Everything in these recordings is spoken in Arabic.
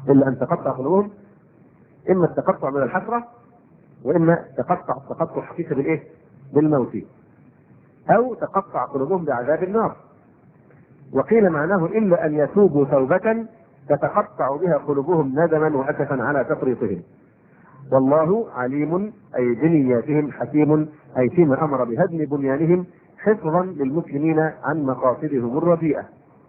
إلا أن تقطع قلوبهم، إما التقطع من الحسرة، وإما تقطع حقيقة بالإيه؟ بالموت، أو تقطع قلوبهم بعذاب النار. وقيل معناه إلا أن يتوبوا توبة تتقطع بها قلوبهم ندما وأسفا على تفريطهم. والله عليم أي بنياتهم، حكيم أي فيما أمر بهدم بنيانهم حفظا للمسلمين عن مقاصدهم الرديئة.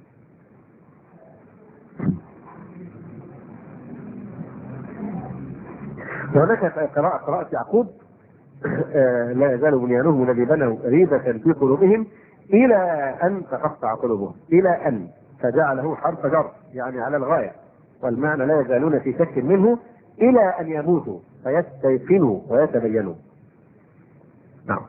وهناك قراءة يعقوب لا يزال بنيانهم الذي بنوا ريبة في قلوبهم إلى أن تقطع قلوبهم، إلى أن، فجعله حرف جر يعني على الغاية، والمعنى لا يزالون في شك منه إلى أن يموتوا فيستيقنوا ويتبينوا. نعم.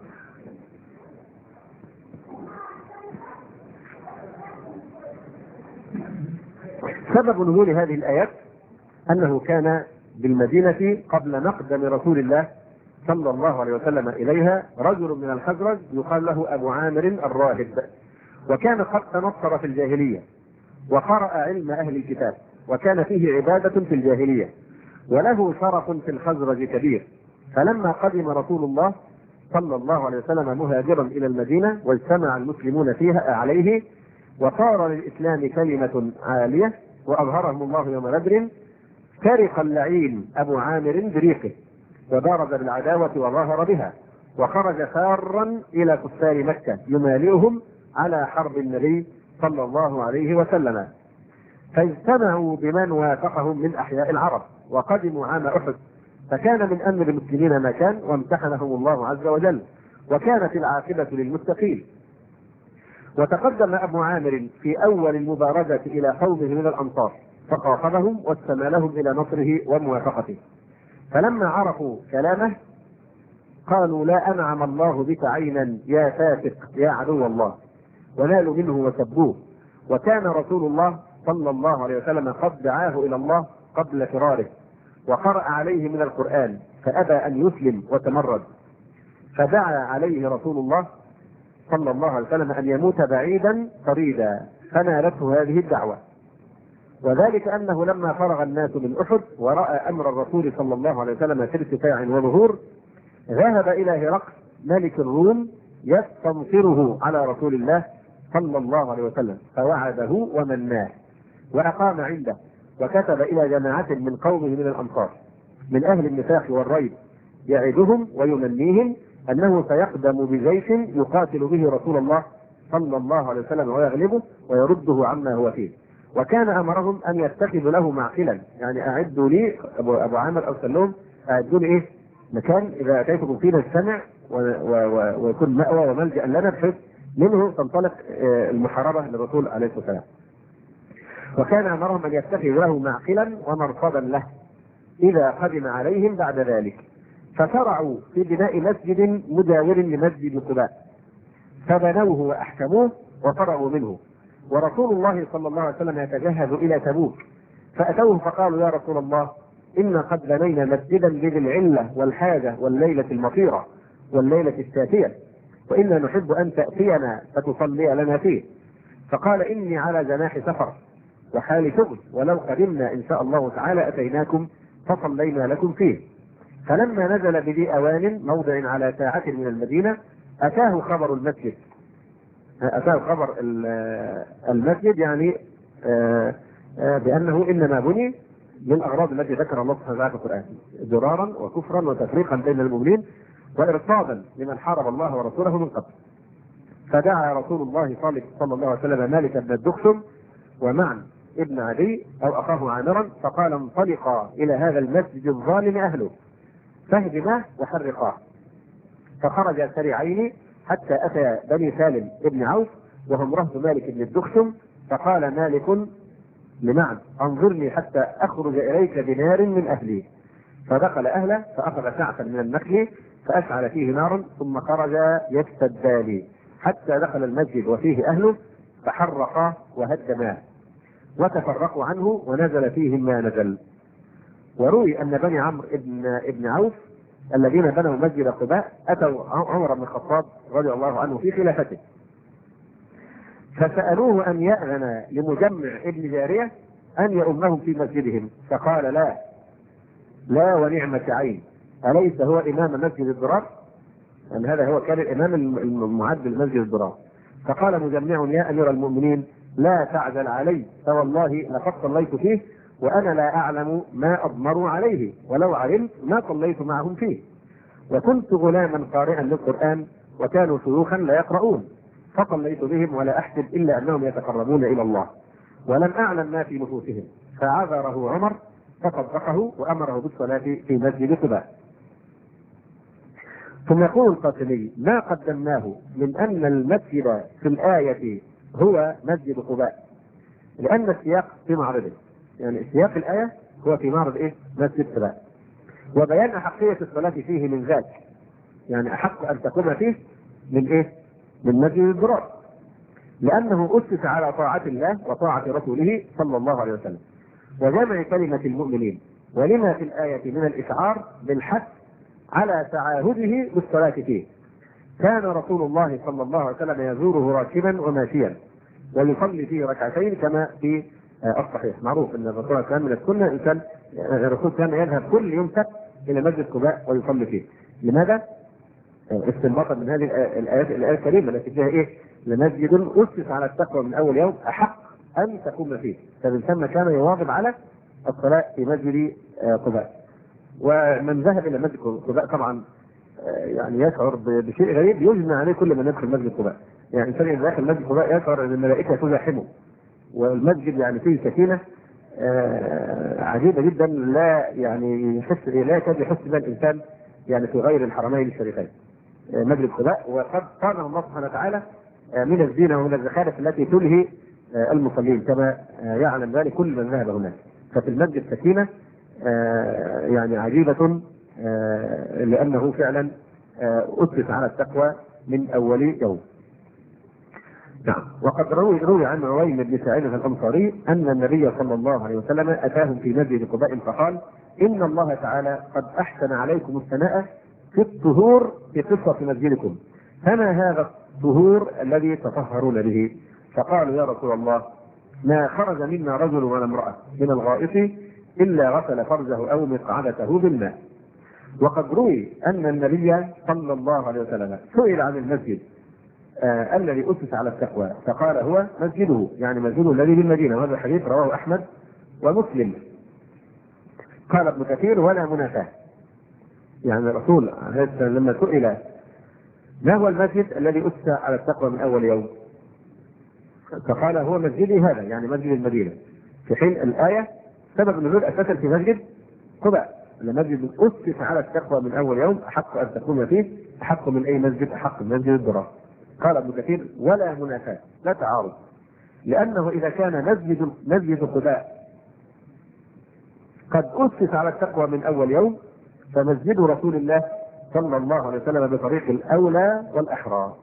سبب نزول هذه الآيات أنه كان بالمدينة قبل مقدم رسول الله صلى الله عليه وسلم إليها رجل من الخزرج يقال له أبو عامر الراهب، وكان قد تنصر في الجاهلية وقرأ علم أهل الكتاب، وكان فيه عبادة في الجاهلية، وله شرف في الخزرج كبير. فلما قدم رسول الله صلى الله عليه وسلم مهاجرا إلى المدينة واجتمع المسلمون فيها عليه، وصار للإسلام كلمة عالية وأظهرهم الله يوم بدر، فرق اللعين أبو عامر بريقه وبارز بالعداوة وظاهر بها، وخرج فارا إلى كفار مكة يمالئهم على حرب النبي صلى الله عليه وسلم. فاجتمعوا بمن وافقهم من أحياء العرب وقدموا عام أحد، فكان من أمر المسلمين ما كان، وامتحنهم الله عز وجل، وكانت العاقبة للمتقين. وتقدم أبو عامر في أول المبارزة إلى قومه من الأنصار فخاطبهم واستمالهم إلى نصره وموافقته، فلما عرفوا كلامه قالوا لا أنعم الله بك عينا يا فاسق يا عدو الله، ونالوا منه وسبوه. وكان رسول الله صلى الله عليه وسلم قد دعاه إلى الله قبل فراره، وقرأ عليه من القرآن فأبى أن يسلم وتمرد، فدعا عليه رسول الله صلى الله عليه وسلم أن يموت بعيدا طريدا، فنالته هذه الدعوة. وذلك أنه لما فرغ الناس من أحد ورأى أمر الرسول صلى الله عليه وسلم في ارتفاع وظهور، ذهب إلى هرقل ملك الروم يستنصره على رسول الله صلى الله عليه وسلم، فوعده ومناه وأقام عنده، وكتب إلى جماعة من قومه من الأنصار من أهل النفاق والريب يعدهم ويمنيهم أنه سيقدم بجيش يقاتل به رسول الله صلى الله عليه وسلم ويغلبه ويرده عما هو فيه. وكان أمرهم أن يتخذوا له معقلا، يعني أعدوا لي أبو عامر أو سلوم، أعدوا لي إيه مكان إذا أتيتكم فيه نجتمع ويكون مأوى وملجأ لنا بحيث منه تنطلق المحاربة للرسول عليه الصلاة والسلام. وكان أمرهم أن يتخذوا له معقلا ومرصدا له إذا قدم عليهم بعد ذلك. فشرعوا في بناء مسجد مجاور لمسجد قباء، فبنوه وأحكموه وفرغوا منه. ورسول الله صلى الله عليه وسلم يتجهز إلى تبوك، فأتوه فقالوا يا رسول الله إنا قد بنينا مسجدا لذي العلة والحاجة والليلة المطيرة والليلة الشاتية، وإنا نحب أن تأتينا فتصلي لنا فيه. فقال إني على جناح سفر وحال شغل، ولو قدمنا إن شاء الله تعالى أتيناكم فصلينا لكم فيه. فلما نزل بذي أوان موضع على ساعة من المدينة أتاه خبر المسجد، أتاه خبر المسجد يعني بأنه إنما بني للأغراض التي ذكر الله سبحانه وتعالى في القرآن، ضرارا وكفرا وتفريقا بين المؤمنين وإرصادا لمن حارب الله ورسوله من قبل. فدعا رسول الله صلى الله عليه وسلم مالك بن الدخشم ومعن ابن عدي أو أخاه عامرا، فقال انطلقا إلى هذا المسجد الظالم أهله فاهدماه وحرقاه. فخرج سريعين حتى أتى بني سالم ابن عوف وهم رهط مالك بن الدخشم، فقال مالك لمعن انظرني حتى أخرج إليك بنار من أهلي. فدخل أهله فأخذ سعفا من النخل فأشعل فيه نارا، ثم خرج يستدان حتى دخل المسجد وفيه أهله فحرقاه وهدماه، وتفرقوا عنه ونزل فيهم ما نزل. وروي أن بني عمرو ابن عوف الذين بنوا مسجد قباء أتوا عمر بن الخطاب رضي الله عنه في خلافته، فسألوه أن يأذن لمجمع ابن جارية أن يؤمهم في مسجدهم؟ فقال لا، لا ونعمة عين، أليس هو إمام مسجد الضرار؟ يعني هذا هو كان الإمام المعد لمسجد الضرار. فقال مجمع يا أمير المؤمنين لا تعجل علي، فوالله لقد صليت فيه وأنا لا أعلم ما أضمروا عليه، ولو علمت ما صليت معهم فيه، وكنت غلاما قارئا للقرآن وكانوا شيوخا لا يقرؤون، فصليت بهم ولا أحسب إلا أنهم يتقربون إلى الله، ولم أعلم ما في نفوسهم. فعذره عمر فصدقه وأمره بالصلاة في مسجد قباء. ثم يقول القاسمي ما قدمناه من أن المسجد في الآية هو مسجد قباء، لأن السياق في معرضه، يعني سياق الآية هو في معرض إيه؟ مسجد قباء، وبيان أحقية الصلاة فيه من ذاك، يعني أحق أن تقوم فيه من إيه؟ من مسجد الضرار، لأنه أسس على طاعة الله وطاعة رسوله صلى الله عليه وسلم وجمع كلمة المؤمنين، ولما في الآية من الإشعار بالحث على تعاهده بالصلاة فيه. كان رسول الله صلى الله عليه وسلم يزوره راكبا وماشيا ويصلي فيه ركعتين كما في الصحيح. معروف ان الرسول كان من السنه انسان، الرسول كان يذهب كل يوم سبت الى مسجد قباء ويصلي فيه. لماذا؟ استنباطا من هذه الايه الكريمه التي فيها ايه؟ لمسجد اسس على التقوى من اول يوم احق ان تقوم فيه، فمن ثم كان يواظب على الصلاه في مسجد قباء. ومن ذهب الى مسجد قباء طبعا يعني يشعر بشيء غريب يجمع عليه كل من يدخل مسجد قباء، يعني الانسان اذا داخل مسجد قباء يشعر ان الملائكه تزاحمه، والمسجد يعني فيه سكينه عجيبه جدا، لا يعني يحس، لا يكاد يحس بها الانسان يعني في غير الحرمين الشريفين مسجد قباء. وقد قامه الله سبحانه وتعالى من الزينه ومن الزخارف التي تلهي المصلين كما يعلم ذلك كل من ذهب هناك. ففي المسجد سكينه يعني عجيبه، لأنه فعلا أسس على التقوى من أول يوم. نعم. وقد روي عن عويم بن سعيد الأنصاري أن النبي صلى الله عليه وسلم أتاهم في مسجد قباء فقال إن الله تعالى قد أحسن عليكم الثناء في الطهور في قصة مسجدكم، فما هذا الطهور الذي تطهرون به؟ فقالوا يا رسول الله ما خرج منا رجل ولا امرأة من الغائط إلا غسل فرجه أو مقعدته بالماء. وقد روي أن النبي صلى الله عليه وسلم سئل عن المسجد الذي أسس على التقوى فقال هو مسجده، يعني مسجده الذي بالمدينة، وهذا الحديث رواه أحمد ومسلم. قال ابن كثير ولا منافاة، يعني الرسول عليه السلام لما سئل ما هو المسجد الذي أسس على التقوى من أول يوم فقال هو مسجدي هذا، يعني مسجد المدينة، في حين الآية سبب النزول أساسا في مسجد قباء، المسجد أسس على التقوى من أول يوم أحق أن تقوم فيه، أحق من أي مسجد؟ أحق من مسجد الضرار. قال ابن كثير ولا منافاة، لا تعارض، لأنه إذا كان مسجد قباء قد أسس على التقوى من أول يوم فمسجد رسول الله صلى الله عليه وسلم بطريق الأولى والأحرى.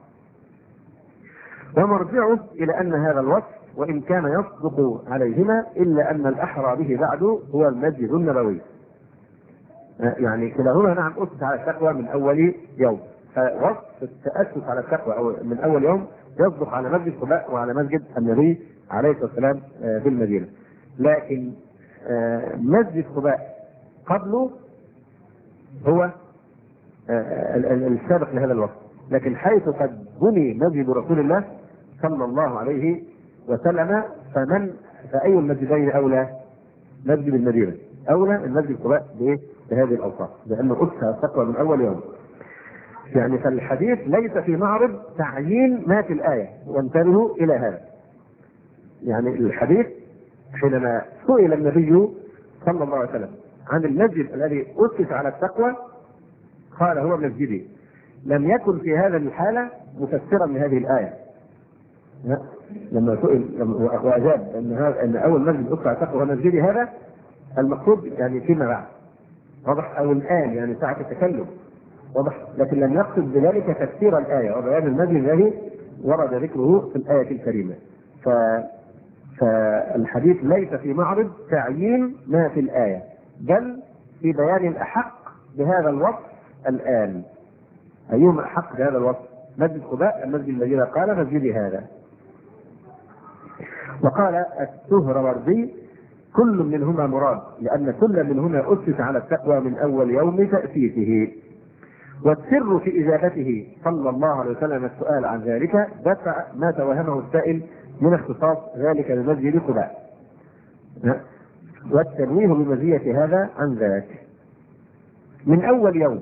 ومرجعه إلى أن هذا الوصف وإن كان يصدق عليهما إلا أن الأحرى به بعد هو المسجد النبوي، يعني كلاهما نعم أسس على التقوى من أول يوم، فوصف التأسس على التقوى أو من أول يوم يصدق على مسجد قباء وعلى مسجد النبي عليه الصلاة والسلام بالمدينة. لكن مسجد قباء قبله هو السابق لهذا الوصف، لكن حيث قد بني مسجد رسول الله صلى الله عليه وسلم فأي المسجدين أولى؟ مسجد المدينة أولى المسجد قباء بهذه الأوصاف، لأنه أسس على التقوى من أول يوم. يعني فالحديث ليس في معرض تعيين ما في الآية، وانتبهوا إلى هذا. يعني الحديث حينما سئل النبي صلى الله عليه وسلم عن المسجد الذي أسس على التقوى قال هو مسجدي، لم يكن في هذا الحالة مفسرا لهذه الآية. لما سئل وأجاب أن أول مسجد أسس على التقوى هو مسجدي هذا، المقصود يعني فيما بعد، واضح، أو الآن يعني ساعة التكلم، واضح، لكن لم يقصد بذلك تفسير الآية وبيان المسجد الذي ورد ذكره في الآية الكريمة. فالحديث ليس في معرض تعيين ما في الآية، بل في بيان الأحق بهذا الوصف الآن. أيهما أحق بهذا الوصف؟ مسجد قباء المسجد الذي قال مسجدي هذا. وقال السهروردي كل منهما مراد، لأن كل منهما أسس على التقوى من أول يوم تأسيسه. والسر في إجابته صلى الله عليه وسلم السؤال عن ذلك دفع ما توهمه السائل من اختصاص ذلك بمسجد قباء، والتنويه بمزية هذا عن ذاك. من أول يوم،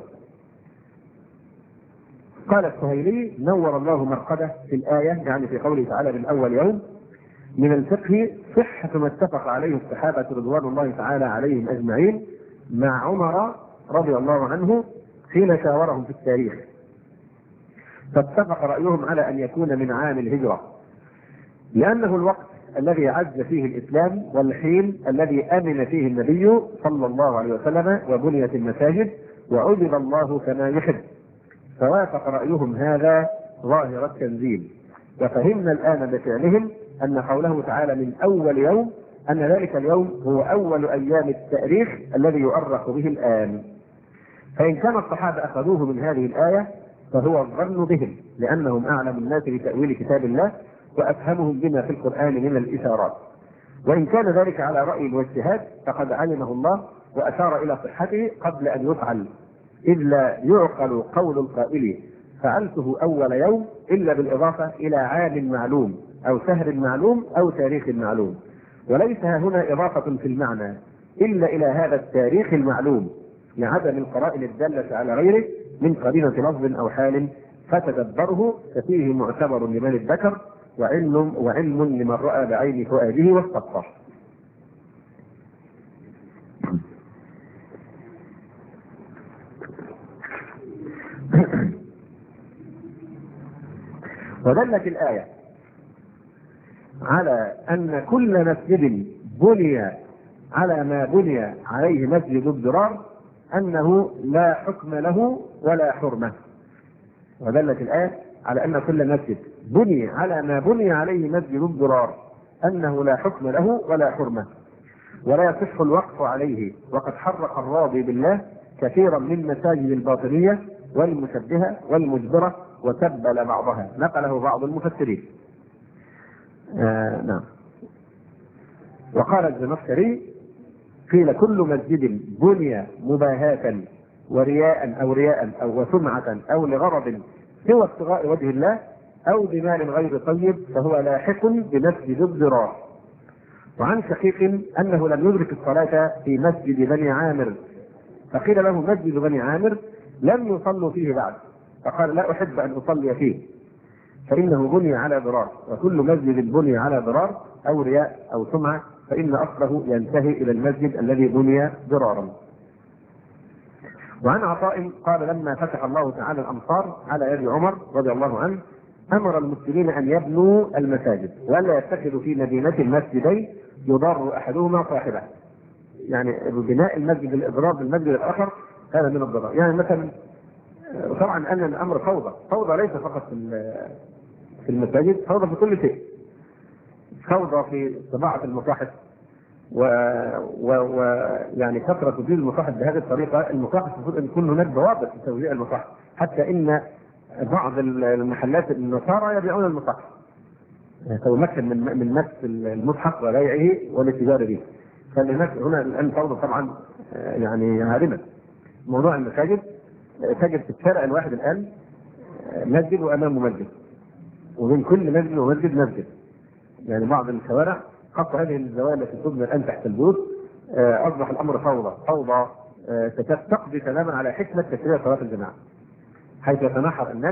قال السهيلي نور الله مرقده في الآية، يعني في قوله تعالى من أول يوم، من الفقه صحة ما اتفق عليه الصحابة رضوان الله تعالى عليهم أجمعين مع عمر رضي الله عنه حين شاورهم في التاريخ، فاتفق رأيهم على أن يكون من عام الهجرة، لأنه الوقت الذي عز فيه الإسلام، والحين الذي أمن فيه النبي صلى الله عليه وسلم، وبنيت المساجد، وعبد الله كما يحب، فوافق رأيهم هذا ظاهر التنزيل. وفهمنا الآن بفعلهم أن قوله تعالى من أول يوم أن ذلك اليوم هو أول أيام التاريخ الذي يؤرخ به الآن. فإن كان الصحابة أخذوه من هذه الآية فهو الظن بهم، لأنهم أعلم الناس بتأويل كتاب الله وأفهمهم بما في القرآن من الإشارات. وإن كان ذلك على رأي واجتهاد فقد علمه الله وأشار إلى صحته قبل أن يفعل، إذ لا يعقل قول القائل فعلته أول يوم إلا بالإضافة إلى عام معلوم أو شهر معلوم أو تاريخ معلوم، وليس هنا إضافة في المعنى إلا إلى هذا التاريخ المعلوم، لعدم القرائن الدالة على غيره من قرينة لفظ أو حال، فتدبره ففيه معتبر لمن ادكر وعلم لمن رأى بعين فؤاده واستبصر. ودلت الآية على أن كل مسجد بني على ما بني عليه مسجد الضرار أنه لا حكم له ولا حرمة. ودلت الآية على أن كل مسجد بني على ما بني عليه مسجد الضرار أنه لا حكم له ولا حرمة، ولا يصح الوقف عليه. وقد حرق الراضي بالله كثيرا من مساجد الباطنية والمشبهة والمجبرة وتبل بعضها، نقله بعض المفسرين. نعم. وقال الزمخشري قيل كل مسجد بني مباهاة ورياء أو وسمعة أو لغرض سوى ابتغاء وجه الله أو بمال غير طيب فهو لاحق بمسجد الضرار. وعن شقيق أنه لم يدرك الصلاة في مسجد بني عامر، فقيل له مسجد بني عامر لم يصلوا فيه بعد، فقال لا أحب أن أصلي فيه فإنه بني على ضرار، وكل مسجد بني على ضرار أو رياء أو سمعة فإن أصله ينتهي إلى المسجد الذي بني ضرارا. وعن عطاء قال لما فتح الله تعالى الأمصار على يد عمر رضي الله عنه أمر المسلمين أن يبنوا المساجد وألا يتخذوا في مدينة المسجدين يضر أحدهما صاحبه، يعني بناء المسجد الإضرار بالمسجد الآخر هذا من الضرر. يعني مثلا طبعا أن الأمر فوضى ليس فقط في المساجد، فوضى في كل شيء، فوضى في طباعة المصاحف ويعني كثرة تدوير المصاحف بهذه الطريقة. المصاحف المفروض أن يكون هناك ضوابط في توزيع المصاحف، حتى إن بعض المحلات النصارى يبيعون المصاحف، فيمكن من نفس المصحف وبيعه والاتجار به. فالناس هنا الآن فوضى طبعا يعني هارمة. موضوع المساجد تجد في الشارع الواحد الآن مسجد وأمامه مسجد، وبين كل مسجد ومسجد مسجد. يعني بعض الشوارع خاصة هذه الزوايا التي تبنى الآن تحت البيوت أصبح الأمر فوضى تقضي تماما على حكمة تشريع صلاة الجماعة، حيث يتناحر الناس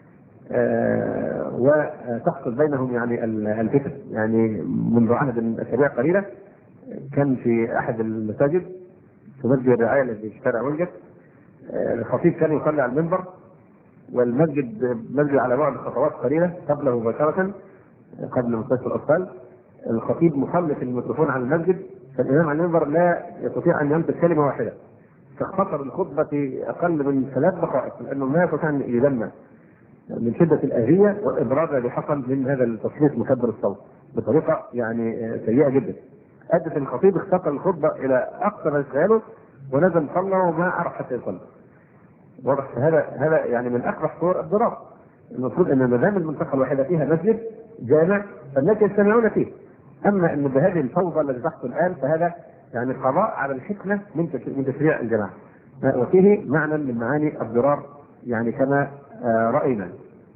وتحصل بينهم يعني الفتن. يعني منذ عهد أسابيع قليلة كان في أحد المساجد في مسجد الرعاية الذي في شارع ويلجت الخطيب كان يصلي على المنبر، والمسجد مسجد على بعد خطوات قليلة قبله مباشرة قبل مستشفى الأطفال. الخطيب مسلط الميكروفون على المسجد، فالإمام على المنبر لا يستطيع أن ينطق كلمة واحدة، فاختصر الخطبة في أقل من 3 دقائق لأنه ما يستطيع أن يجمع من شدة الآذية والإضرار الذي حصل من هذا التصويت مكبر الصوت بطريقة يعني سيئة جدا. أدت الخطيب اختصر الخطبة إلى أقصى ما يتخيله ونزل صلى وما عرف حتى يصلي. واضح هذا يعني من أقبح صور الضرار. المفروض أن ما دام المنطقة الواحدة فيها مسجد جامع فالناس يجتمعون فيه، اما ان بهذه الفوضى التي تحصل الان فهذا يعني قضاء على الحكمه من تشريع الجماعه، وفيه معنى من معاني الضرار يعني كما راينا.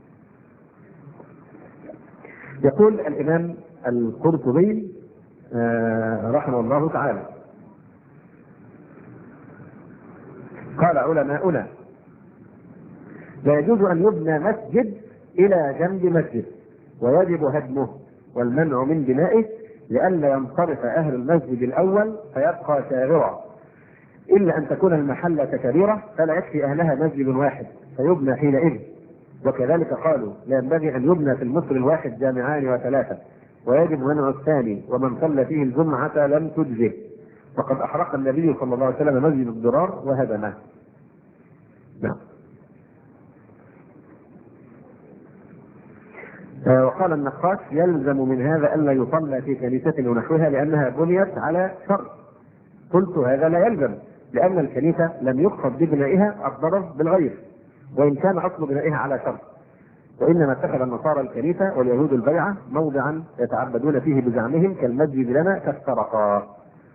يقول الامام القرطبي رحمه الله تعالى: قال علماؤنا: لا يجوز ان يبنى مسجد الى جنب مسجد ويجب هدمه والمنع من بنائه لئلا ينصرف اهل المسجد الاول فيبقى شاغرا، الا ان تكون المحله كبيره فلا يكفي اهلها مسجد واحد فيبنى حينئذ. وكذلك قالوا: لا ينبغي ان يبنى في المصر الواحد جامعان وثلاثه ويجب منع الثاني، ومن صلى فيه الجمعه لم تجزه، وقد احرق النبي صلى الله عليه وسلم مسجد الضرار وهدمه. نعم. وقال النقاش: يلزم من هذا الا يصلى في كنيسه ونحوها لانها بنيت على شر. قلت: هذا لا يلزم، لان الكنيسه لم يقصد ببنائها الضرر بالغير، وان كان اصل بنائها على شر، وانما اتخذ النصارى الكنيسه واليهود البيعه موضعا يتعبدون فيه بزعمهم كالمسجد لنا كالسرقاء.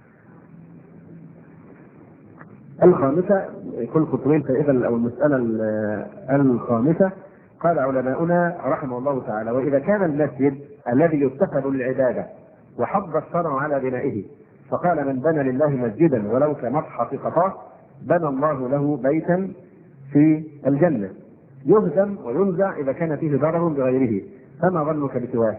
الخامسه كل خطوين فاذا او المساله الخامسه: قال علماؤنا رحمه الله تعالى: واذا كان المسجد الذي يتخذ للعباده وحض الشرع على بنائه، فقال: من بنى لله مسجدا ولو كمصحف قطاه بنى الله له بيتا في الجنه يهدم وينزع اذا كان فيه ضرر بغيره، فما ظنك بسواه؟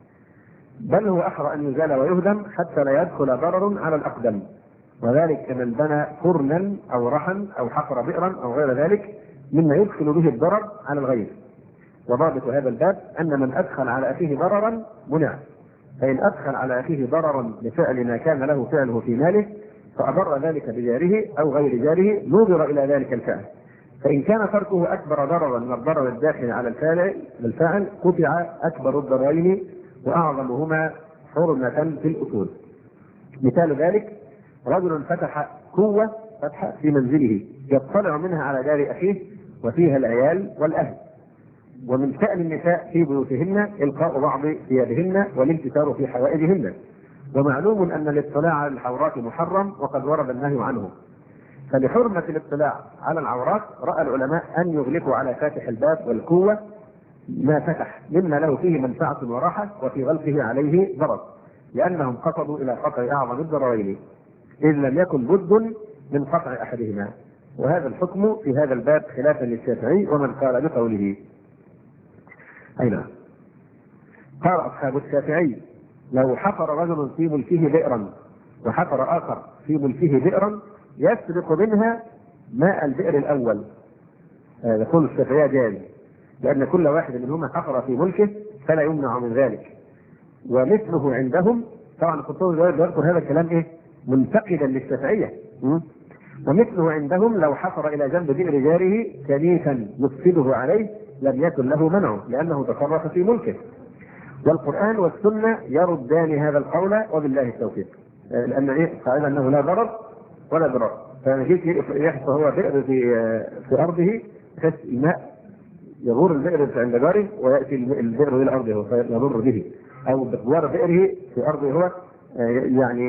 بل هو احرى ان يزال ويهدم حتى لا يدخل ضرر على الاقدم، وذلك كمن بنى فرنا او رحا او حفر بئرا او غير ذلك مما يدخل به الضرر على الغير. وضابط هذا الباب ان من ادخل على اخيه ضررا منع، فان ادخل على اخيه ضررا لفعل ما كان له فعله في ماله فاضر ذلك بجاره او غير جاره نظر الى ذلك الفعل، فان كان تركه اكبر ضررا من الضرر الداخل على الفاعل قطع اكبر الضررين واعظمهما حرمه في الاصول. مثال ذلك: رجل فتح قوه فتحه في منزله يطلع منها على دار اخيه وفيها العيال والاهل، ومن شأن النساء في بيوتهن إلقاء بعض ثيابهن والانتشار في حوائجهن، ومعلوم أن الاطلاع على العورات محرم وقد ورد النهي عنه، فلحرمة الاطلاع على العورات رأى العلماء أن يغلقوا على فاتح الباب والقوة ما فتح مما له فيه منفعة وراحة وفي غلقه عليه ضرر، لأنهم قصدوا إلى قطع أعظم الضررين إذ لم يكن بد من قطع أحدهما. وهذا الحكم في هذا الباب خلافا للشافعي ومن قال بقوله. أين قال أصحاب الشافعي: لو حفر رجل في ملكه بئرا وحفر آخر في ملكه بئرا يسرق منها ماء البئر الأول، يقول الشافعي جاز، لأن كل واحد منهما حفر في ملكه فلا يمنع من ذلك. ومثله عندهم، طبعا القرطبي يذكر هذا الكلام منتقدا للشافعية، ومثله عندهم لو حفر إلى جنب بئر جاره كنيسا يفسده عليه لم يكن له منع لأنه تصرف في ملكه. والقرآن والسنة يردان هذا القول وبالله التوفيق، لأن قال أنه لا ضرر ولا ضرر، فنجيك يحفر هو بئر في أرضه بحيث الماء يغور البئر عند جاره ويأتي البئر إلى أرضه فيضر به، أو بجوار بئره في أرضه هو يعني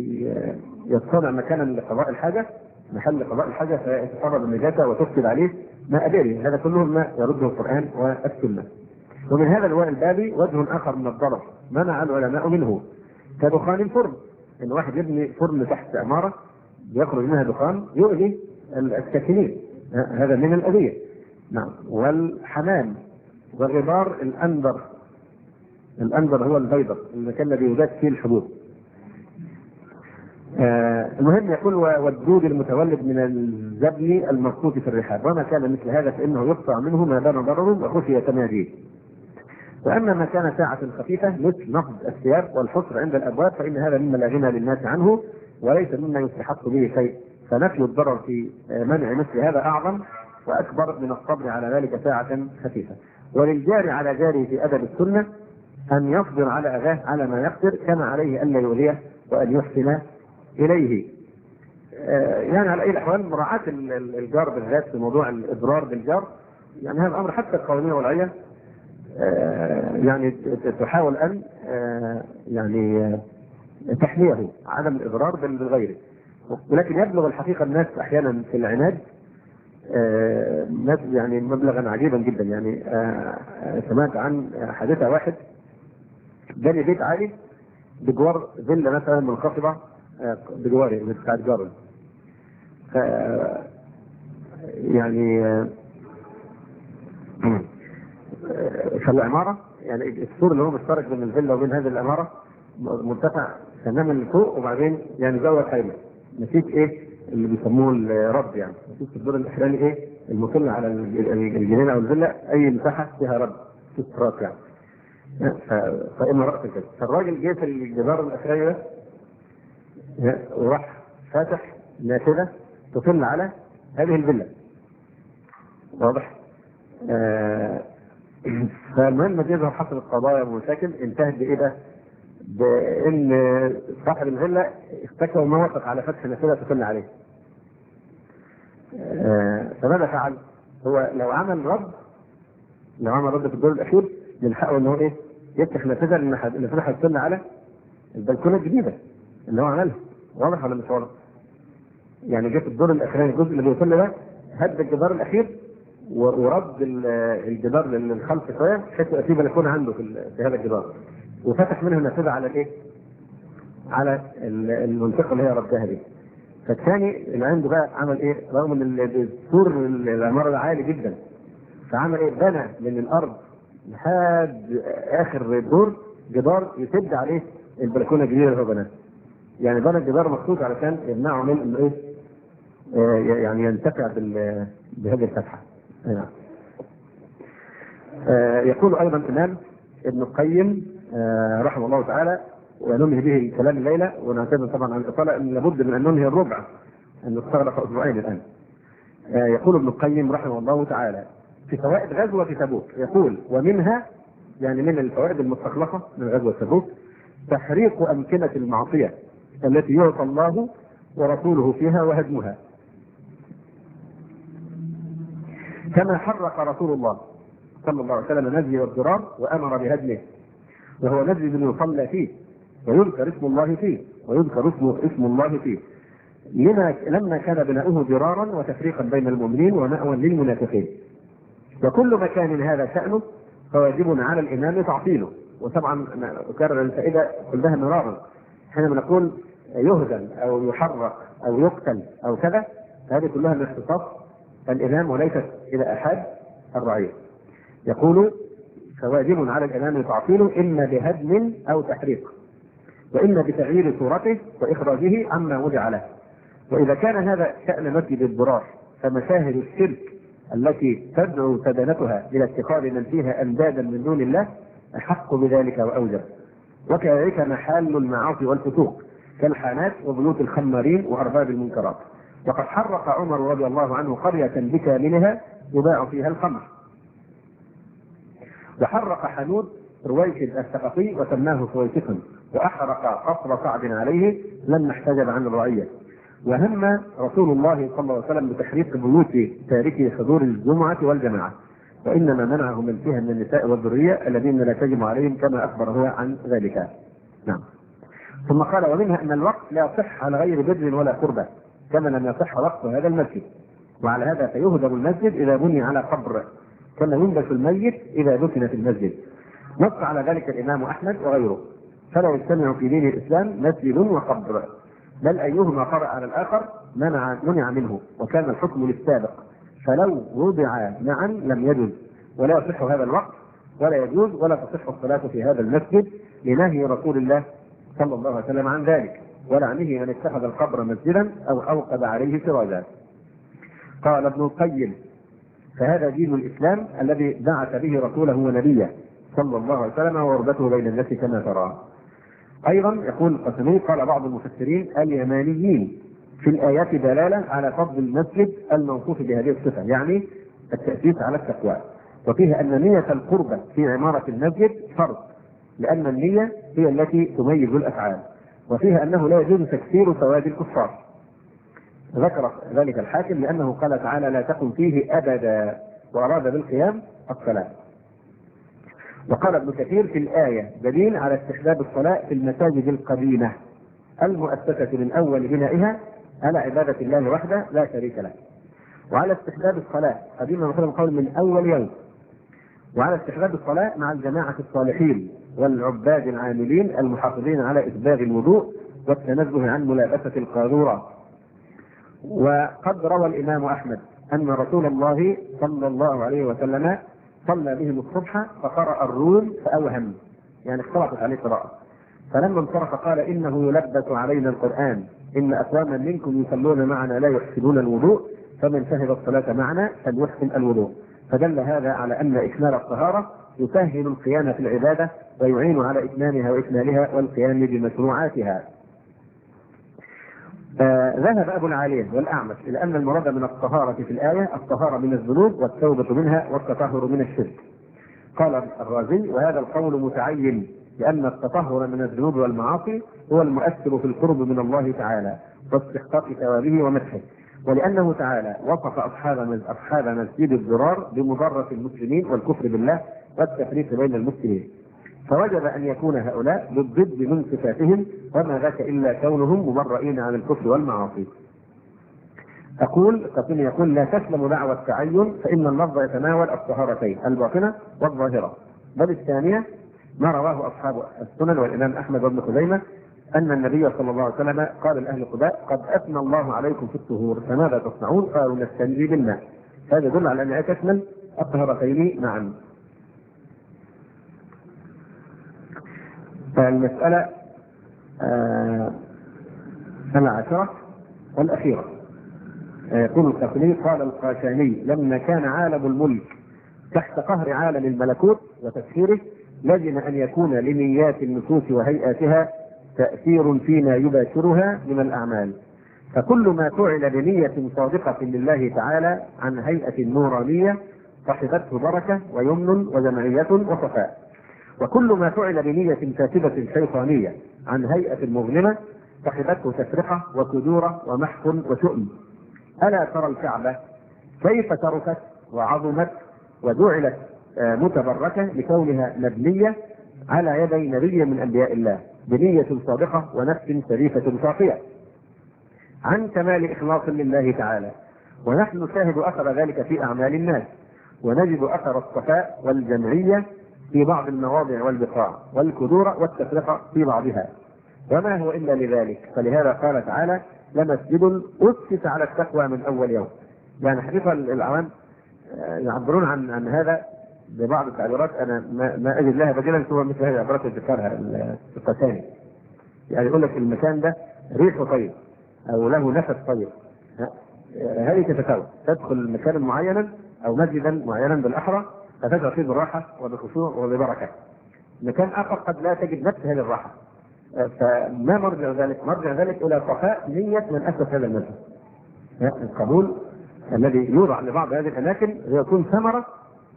يصنع مكانا لقضاء الحاجة، محل قضاء الحاجة فيتقرب النجاسة وتفسد عليه ماء بئره. هذا كله ما يرده القرآن والسنة. ومن هذا الباب وجه آخر من الضرر منع العلماء منه كدخان الفرن، إن واحد يبني فرن تحت عمارة يخرج منها دخان يؤذي الساكنين، هذا من الأذية. نعم. والحمام والغبار الأنبر هو البيضة المكان الذي يوجد فيه الحبوب. المهم يقول: والدود المتولد من الزبل المبسوط في الرحاب، وما كان مثل هذا فإنه يقطع منه ما دام ضرر وخشي تماديه. وأما ما كان ساعة خفيفة مثل نقض الثياب والحصر عند الأبواب فإن هذا مما لا غنى للناس عنه وليس مما يستحق به شيء، فنفي الضرر في منع مثل هذا أعظم وأكبر من الصبر على ذلك ساعة خفيفة. وللجار على جاره في أدب السنة أن يصبر على أذاه على ما يقدر كما عليه ألا يؤذيه وأن يحسن إليه. يعني على أي الأحوال مراعاة الجار بالذات في موضوع الإضرار بالجار، يعني هذا الأمر حتى القوانين والعية يعني تحاول أن يعني تحميه عدم الإضرار بغيره. ولكن يبلغ الحقيقة الناس أحيانا في العناد يعني مبلغا عجيبا جدا. يعني سمعت عن حادثة واحد بني بيت عالي بجوار فيلا مثلا منخفضة بجواره بتاعت جاره. يعني فالعمارة يعني السور اللي هو مشترك بين الفيلا وبين هذه العمارة مرتفع تماما لفوق، وبعدين يعني جوه خيمة نسيت ايه اللي بيسموه الرد، يعني نسيت الدور الاخراني ايه المطل على الجنينة او الفيلا اي مساحة فيها رد في التراث يعني. فإما رأس كده. فالراجل جه في الجدار الاخراني ده وراح فاتح نافذة تطل على هذه الفيلا. واضح؟ فالمهم يظهر حصل القضايا والمشاكل انتهت بايه ده؟ بان صاحب الفيلا اشتكى وما وافق على فتح نافذه تطل عليه. فماذا فعل؟ هو لو عمل رد في الدور الاخير يلحقه ان هو ايه؟ يفتح نافذه لان النافذه هتطل على البلكونه الجديده اللي هو عملها. واضح ولا مش واضح؟ يعني جه في الدور الاخراني الجزء اللي بيطل ده هد الجدار الاخير ورد الجدار للخلف شويه بحيث يبقى في بلكونه عنده في هذا الجدار، وفتح منه نافذه على الايه؟ على المنطقه اللي هي ردها دي. فالثاني اللي عنده بقى عمل ايه؟ رغم ان السور العماره ده عالي جدا، فعمل ايه؟ بنى من الارض لحد اخر الدور جدار يسد عليه البلكونه الجديده اللي هو بناها. يعني بنى الجدار مخصوص علشان يمنعه من انه ايه؟ يعني ينتفع بهذه الفتحه. نعم. يقول ايضا الامام ابن القيم رحمه الله تعالى، وننهي به كلام الليله ونعتذر طبعا عن الاطاله ان لابد من ان ننهي الربع، ان استغرق اسبوعين الان. يقول ابن القيم رحمه الله تعالى في فوائد غزوه تبوك، يقول ومنها يعني من الفوائد المستخلصه من غزوه تبوك تحريق امكنه المعصيه التي يعطى الله ورسوله فيها وهدمها، كما حرق رسول الله صلى الله عليه وسلم نزل والضرار وامر بهدمه، وهو نزل يصلى فيه ويذكر اسم الله فيه ويذكر اسم الله فيه لما كان بناؤه ضرارا وتفريقا بين المؤمنين ومأوى للمنافقين. وكل مكان هذا شأنه فواجب على الإمام تعطيله. وطبعا أكرر الفائدة كلها مرارا، حينما نقول يهدم أو يحرق أو يقتل أو كذا هذه كلها من اختصاص الإمام وليست إلى أحد الرعية. يقول فواجب على الإمام تعطيله إما بهدم أو تحريق، وإما بتغيير صورته وإخراجه عما وضع له. وإذا كان هذا شأن مسجد الضرار فمشاهد الشرك التي تدعو سدنتها إلى اتخاذ من فيها أندادا من دون الله أحق بذلك وأوجب. وكذلك محال المعاصي والفسوق كالحانات وبيوت الخمارين وأرباب المنكرات. وقد حرق عمر رضي الله عنه قرية بكاملها يباع فيها الخمر، وحرق حنود رويشد الثقفي وسماه سويسقا، وأحرق قصر صعد عليه لما احتجب عن الرعية. وهم رسول الله صلى الله عليه وسلم بتحريق بيوت تاركي حضور الجمعة والجماعة، وإنما منعه من فيها من النساء والذرية الذين لا تجب عليهم كما أخبر هو عن ذلك. نعم. ثم قال ومنها أن الوقت لا يصح على غير بر ولا قربة كما لم يصح وقت هذا المسجد، وعلى هذا فيهدم المسجد إذا بني على قبر كما ينبش الميت إذا دفن في المسجد. نص على ذلك الإمام أحمد وغيره. فلا يجتمع في دين الإسلام مسجد وقبر، بل أيهما فرع على الآخر منع منه، وكان الحكم للسابق، فلو وضع معا لم يجوز ولا يصح هذا الوقت ولا يجوز ولا تصح الصلاة في هذا المسجد لنهي رسول الله صلى الله عليه وسلم عن ذلك ولعنه من اتخذ القبر مسجدا أو أوقد عليه سراجا. قال ابن القيم فهذا دين الإسلام الذي بعث به رسوله ونبيه صلى الله عليه وسلم ووربته بين الناس كما ترى. أيضا يقول القاسمي قال بعض المفسرين اليمانيين في الآيات دلالة على فضل المسجد الموصوف بهذه الصفة، يعني التأسيس على التقوى، وفيه أن نية القربة في عمارة المسجد فرض، لأن النية هي التي تميز الأفعال، وفيها أنه لا يجوز تكثير سواد الكفار. ذكر ذلك الحاكم لأنه قال تعالى لا تقم فيه أبدا، وأراد بالقيام الصلاة. وقال ابن كثير في الآية دليل على استحباب الصلاة في المساجد القديمة المؤسسة من أول بنائها على عبادة الله وحده لا شريك له، وعلى استحباب الصلاة قديما مثلا قول من أول يوم، وعلى استحباب الصلاة مع الجماعة الصالحين والعباد العاملين المحافظين على إسباغ الوضوء والتنزه عن ملابسة القاذورة. وقد روى الإمام أحمد أن رسول الله صلى الله عليه وسلم صلى بهم الصبح فقرأ الروم فأوهم، يعني اختلطت عليه قراءة، فلما انصرف قال إنه يلبس علينا القرآن، إن أقواما منكم يصلون معنا لا يحسنون الوضوء، فمن شهد الصلاة معنا فليحسن الوضوء. فدل هذا على أن إكمال الطهارة يسهل القيام في العبادة ويعين على إتمامها وإكمالها والقيام بمشروعاتها. ذهب أبو العالية والأعمش إلى أن المراد من الطهارة في الآية الطهارة من الذنوب والتوبة منها والتطهر من الشرك. قال الرازي وهذا القول متعين لأن التطهر من الذنوب والمعاصي هو المؤثر في القرب من الله تعالى واستحقاق ثوابه ومدحه، ولأنه تعالى وصف أصحاب مسجد الضرار بمضرة المسلمين والكفر بالله والتفريق بين المسلمين، فوجب أن يكون هؤلاء بالضد من صفاتهم، وما ذاك إلا كونهم مبرئين عن الكفر والمعاصي. يقول لا تسلم دعوى التعين، فإن اللفظ يتناول الطهارتين الباطنة والظاهرة، بل الثانية ما رواه أصحاب السنن والإمام أحمد وابن خزيمة أن النبي صلى الله عليه وسلم قال لأهل قباء قد أثنى الله عليكم في الطهور فماذا تصنعون؟ قالوا نستنجي بالماء. هذا يدل على أنها تشمل الطهارتين معا. فالمسألة العاشرة والأخيرة. يقول القاسمي قال القاشاني لما كان عالم الملك تحت قهر عالم الملكوت وتسخيره لزم أن يكون لنيات النفوس وهيئاتها تأثير فيما يباشرها من الأعمال، فكل ما فعل بنية صادقة لله تعالى عن هيئة نورانية صحبته بركة ويمن وجمعية وصفاء، وكل ما فعل بنية فاسدة شيطانية عن هيئة مظلمة صحبته تفرقة وكدورة ومحق وشؤم. ألا ترى الكعبة كيف تركت وعظمت وجعلت متبركة لكونها مبنية على يدي نبي من أنبياء الله بنية صادقة ونفس شريفة صافية عن كمال إخلاص لله تعالى، ونحن نشاهد أثر ذلك في أعمال الناس، ونجد أثر الصفاء والجمعية في بعض المواضع والبقاع والكدورة والتفرقة في بعضها، وما هو إلا لذلك. فلهذا قال تعالى لمسجد أسس على التقوى من أول يوم. يعني حقيقة العوام يعبرون عن هذا ببعض التعبيرات أنا ما أجد لها بديلا سوى مثل هذه العبارات اللي ذكرها القساني. يعني يقول لك المكان ده ريحه طيب أو له نفس طيب، هذه تتساوى، تدخل مكانا معينا أو مسجدا معينا بالأحرى فتشعر فيه بالراحة وبخشوع وببركة. مكان آخر قد لا تجد نفس هذه الراحة. فما مرجع ذلك؟ مرجع ذلك إلى صفاء نية من أسس هذا المسجد. القبول الذي يوضع لبعض هذه الأماكن يكون ثمرة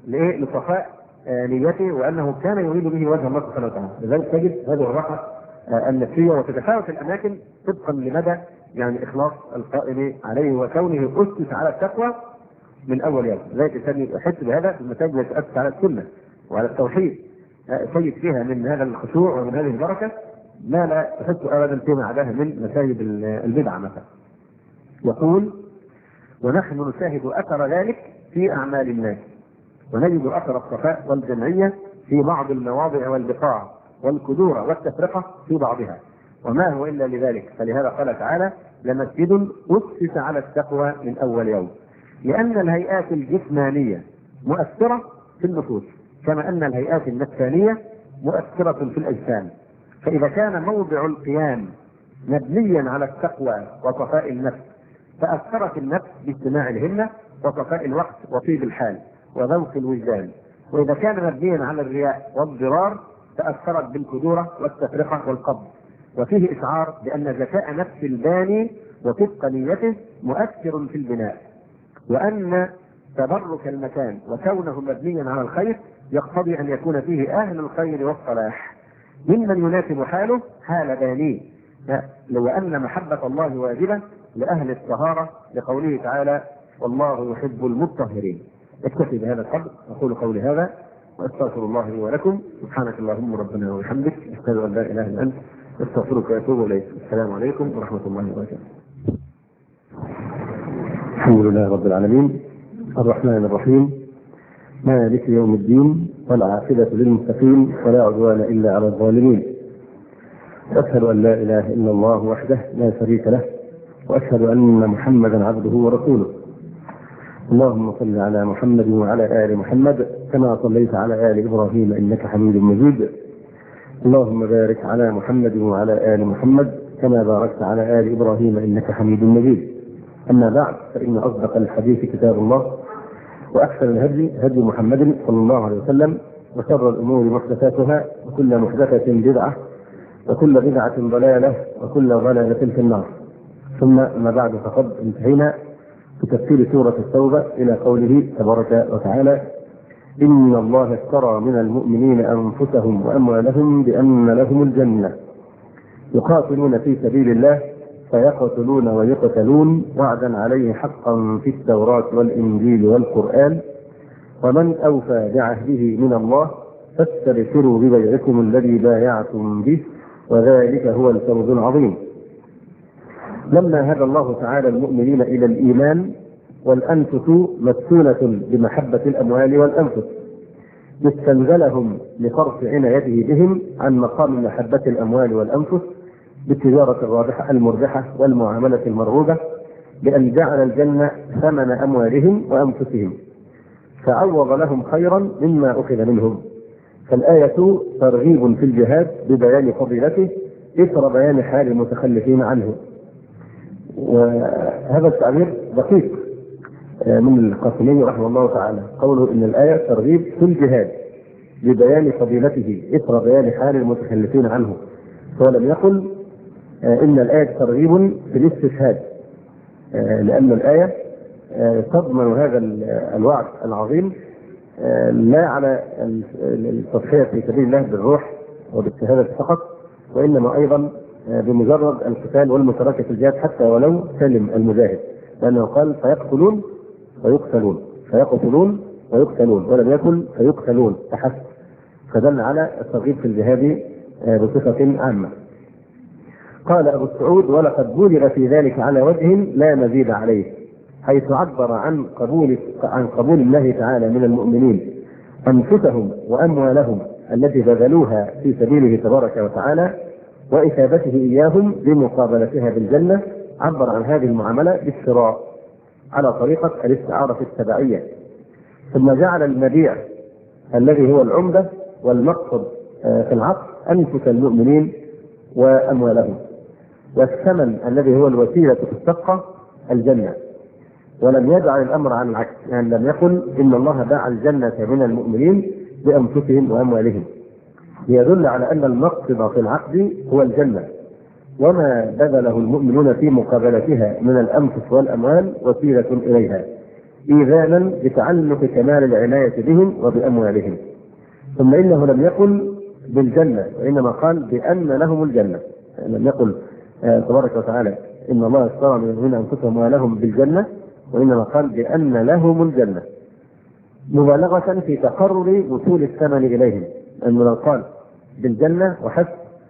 لصفاء نيته وأنه كان يريد به وجه الله سبحانه وتعالى، لذلك تجد هذه الراحة النفسية وتتفاوت الأماكن طبقا لمدى يعني إخلاص القائم عليه وكونه أسس على التقوى من أول يوم. لذلك الإنسان يحس بهذا في المساجد التي تؤسس على السنة وعلى التوحيد، تجد فيها من هذا الخشوع ومن هذه البركة ما لا تحس أبدا فيما عداها من مساجد البدعة مثلا. يقول ونحن نشاهد أثر ذلك في أعمال الناس، ونجد أثر الصفاء والجمعية في بعض المواضع والبقاع والكدورة والتفرقة في بعضها، وما هو إلا لذلك. فلهذا قال تعالى لمسجد أسس على التقوى من أول يوم، لأن الهيئات الجسمانية مؤثرة في النفوس كما أن الهيئات النفسانية مؤثرة في الأجسام، فإذا كان موضع القيام مبنيا على التقوى وصفاء النفس فأثرت النفس باجتماع الهمة وصفاء الوقت وطيب الحال وذوق الوجدان، وإذا كان مبنيا على الرياء والضرار تأثرت بالكدورة والتفرقة والقبض، وفيه إشعار بأن ذكاء نفس الباني وصدق نيته مؤثر في البناء، وأن تبرك المكان وكونه مبنيا على الخير يقتضي أن يكون فيه أهل الخير والصلاح ممن يناسب حاله حال بانيه، وأن محبة الله واجبة لأهل الطهارة لقوله تعالى والله يحب المطهرين. اكتفي بهذا القدر، أقول قولي هذا واستغفر الله لي ولكم. سبحانك اللهم ربنا وبحمدك، اشهد ان لا اله الا انت، استغفرك واتوب اليك. السلام عليكم ورحمه الله وبركاته. الحمد لله رب العالمين، الرحمن الرحيم، مالك يوم الدين، والعاقبة للمتقين، ولا عدوان إلا على الظالمين. أشهد أن لا إله إلا الله وحده لا شريك له، وأشهد أن محمدا عبده ورسوله. اللهم صل على محمد وعلى آل محمد كما صليت على آل إبراهيم إنك حميد مجيد. اللهم بارك على محمد وعلى آل محمد كما باركت على آل إبراهيم إنك حميد مجيد. أما بعد، فإن أصدق الحديث كتاب الله، وأحسن الهدي هدي محمد صلى الله عليه وسلم، وشر الأمور محدثاتها، وكل محدثة بدعة، وكل بدعة ضلالة، وكل ضلالة في النار. ثم ما بعد، فقد انتهينا في تفسير سورة التوبة إلى قوله تبارك وتعالى: إن الله اشترى من المؤمنين أنفسهم وأموالهم بأن لهم الجنة يقاتلون في سبيل الله فيقتلون ويقتلون وعدا عليه حقا في التوراة والإنجيل والقرآن، ومن أوفى بعهده من الله فاستبشروا ببيعكم الذي بايعتم به، وذلك هو الفوز العظيم. لما هدى الله تعالى المؤمنين إلى الإيمان، والأنفس مسكونة بمحبة الأموال والأنفس، استنزلهم لصرف عنايته بهم عن مقام محبة الأموال والأنفس بالتجارة الرابحة المربحة والمعاملة المرغوبة، بأن جعل الجنة ثمن أموالهم وأنفسهم، فعوض لهم خيرا مما أخذ منهم. فالآية ترغيب في الجهاد ببيان فضيلته إثر بيان حال المتخلفين عنه. وهذا التعبير دقيق من القاسمين رحمه الله تعالى، قوله إن الآية ترغيب في الجهاد ببيان فضيلته إثر بيان حال المتخلفين عنه، ولم يقل إن الآية ترغيب في الاستشهاد، لأن الآية تضمن هذا الوعد العظيم لا على التضحية في سبيل الله بالروح وبالشهادة فقط، وإنما أيضا بمجرد القتال والمشاركة في الجهاد حتى ولو سلم المجاهد، لأنه قال فيقتلون ويقتلون، فيقتلون ويقتلون، ولم يكن فيقتلون فحسب، فدل على الترغيب في الجهاد بصفة عامة. قال أبو السعود: ولقد بلغ في ذلك على وجه لا مزيد عليه، حيث عبر عن قبول الله تعالى من المؤمنين أنفسهم وأموالهم التي بذلوها في سبيله تبارك وتعالى، وإثابته إياهم بمقابلتها بالجنة. عبر عن هذه المعاملة بالشراء على طريقة الاستعارة التبعية، ثم جعل المبيع الذي هو العمدة والمقصد في العقد أنفس المؤمنين وأموالهم، والثمن الذي هو الوسيلة في الصفقة الجنة، ولم يجعل الأمر عن العكس، يعني لم يقل إن الله باع الجنة من المؤمنين بأنفسهم وأموالهم، يدل على أن المقصد في العقد هو الجنة، وما بذله المؤمنون في مقابلتها من الأنفس والأموال وسيلة إليها، إيذانا بتعلق كمال العناية بهم وبأموالهم. ثم إنه لم يقل بالجنة، وإنما قال بأن لهم الجنة، لم يقل تبارك وتعالى إن الله اشترى من المؤمنين أنفسهم وأموالهم بالجنة، وإنما قال بأن لهم الجنة، مبالغة في تقرر وصول الثمن إليهم، أنه لو قال بالجنة وحسب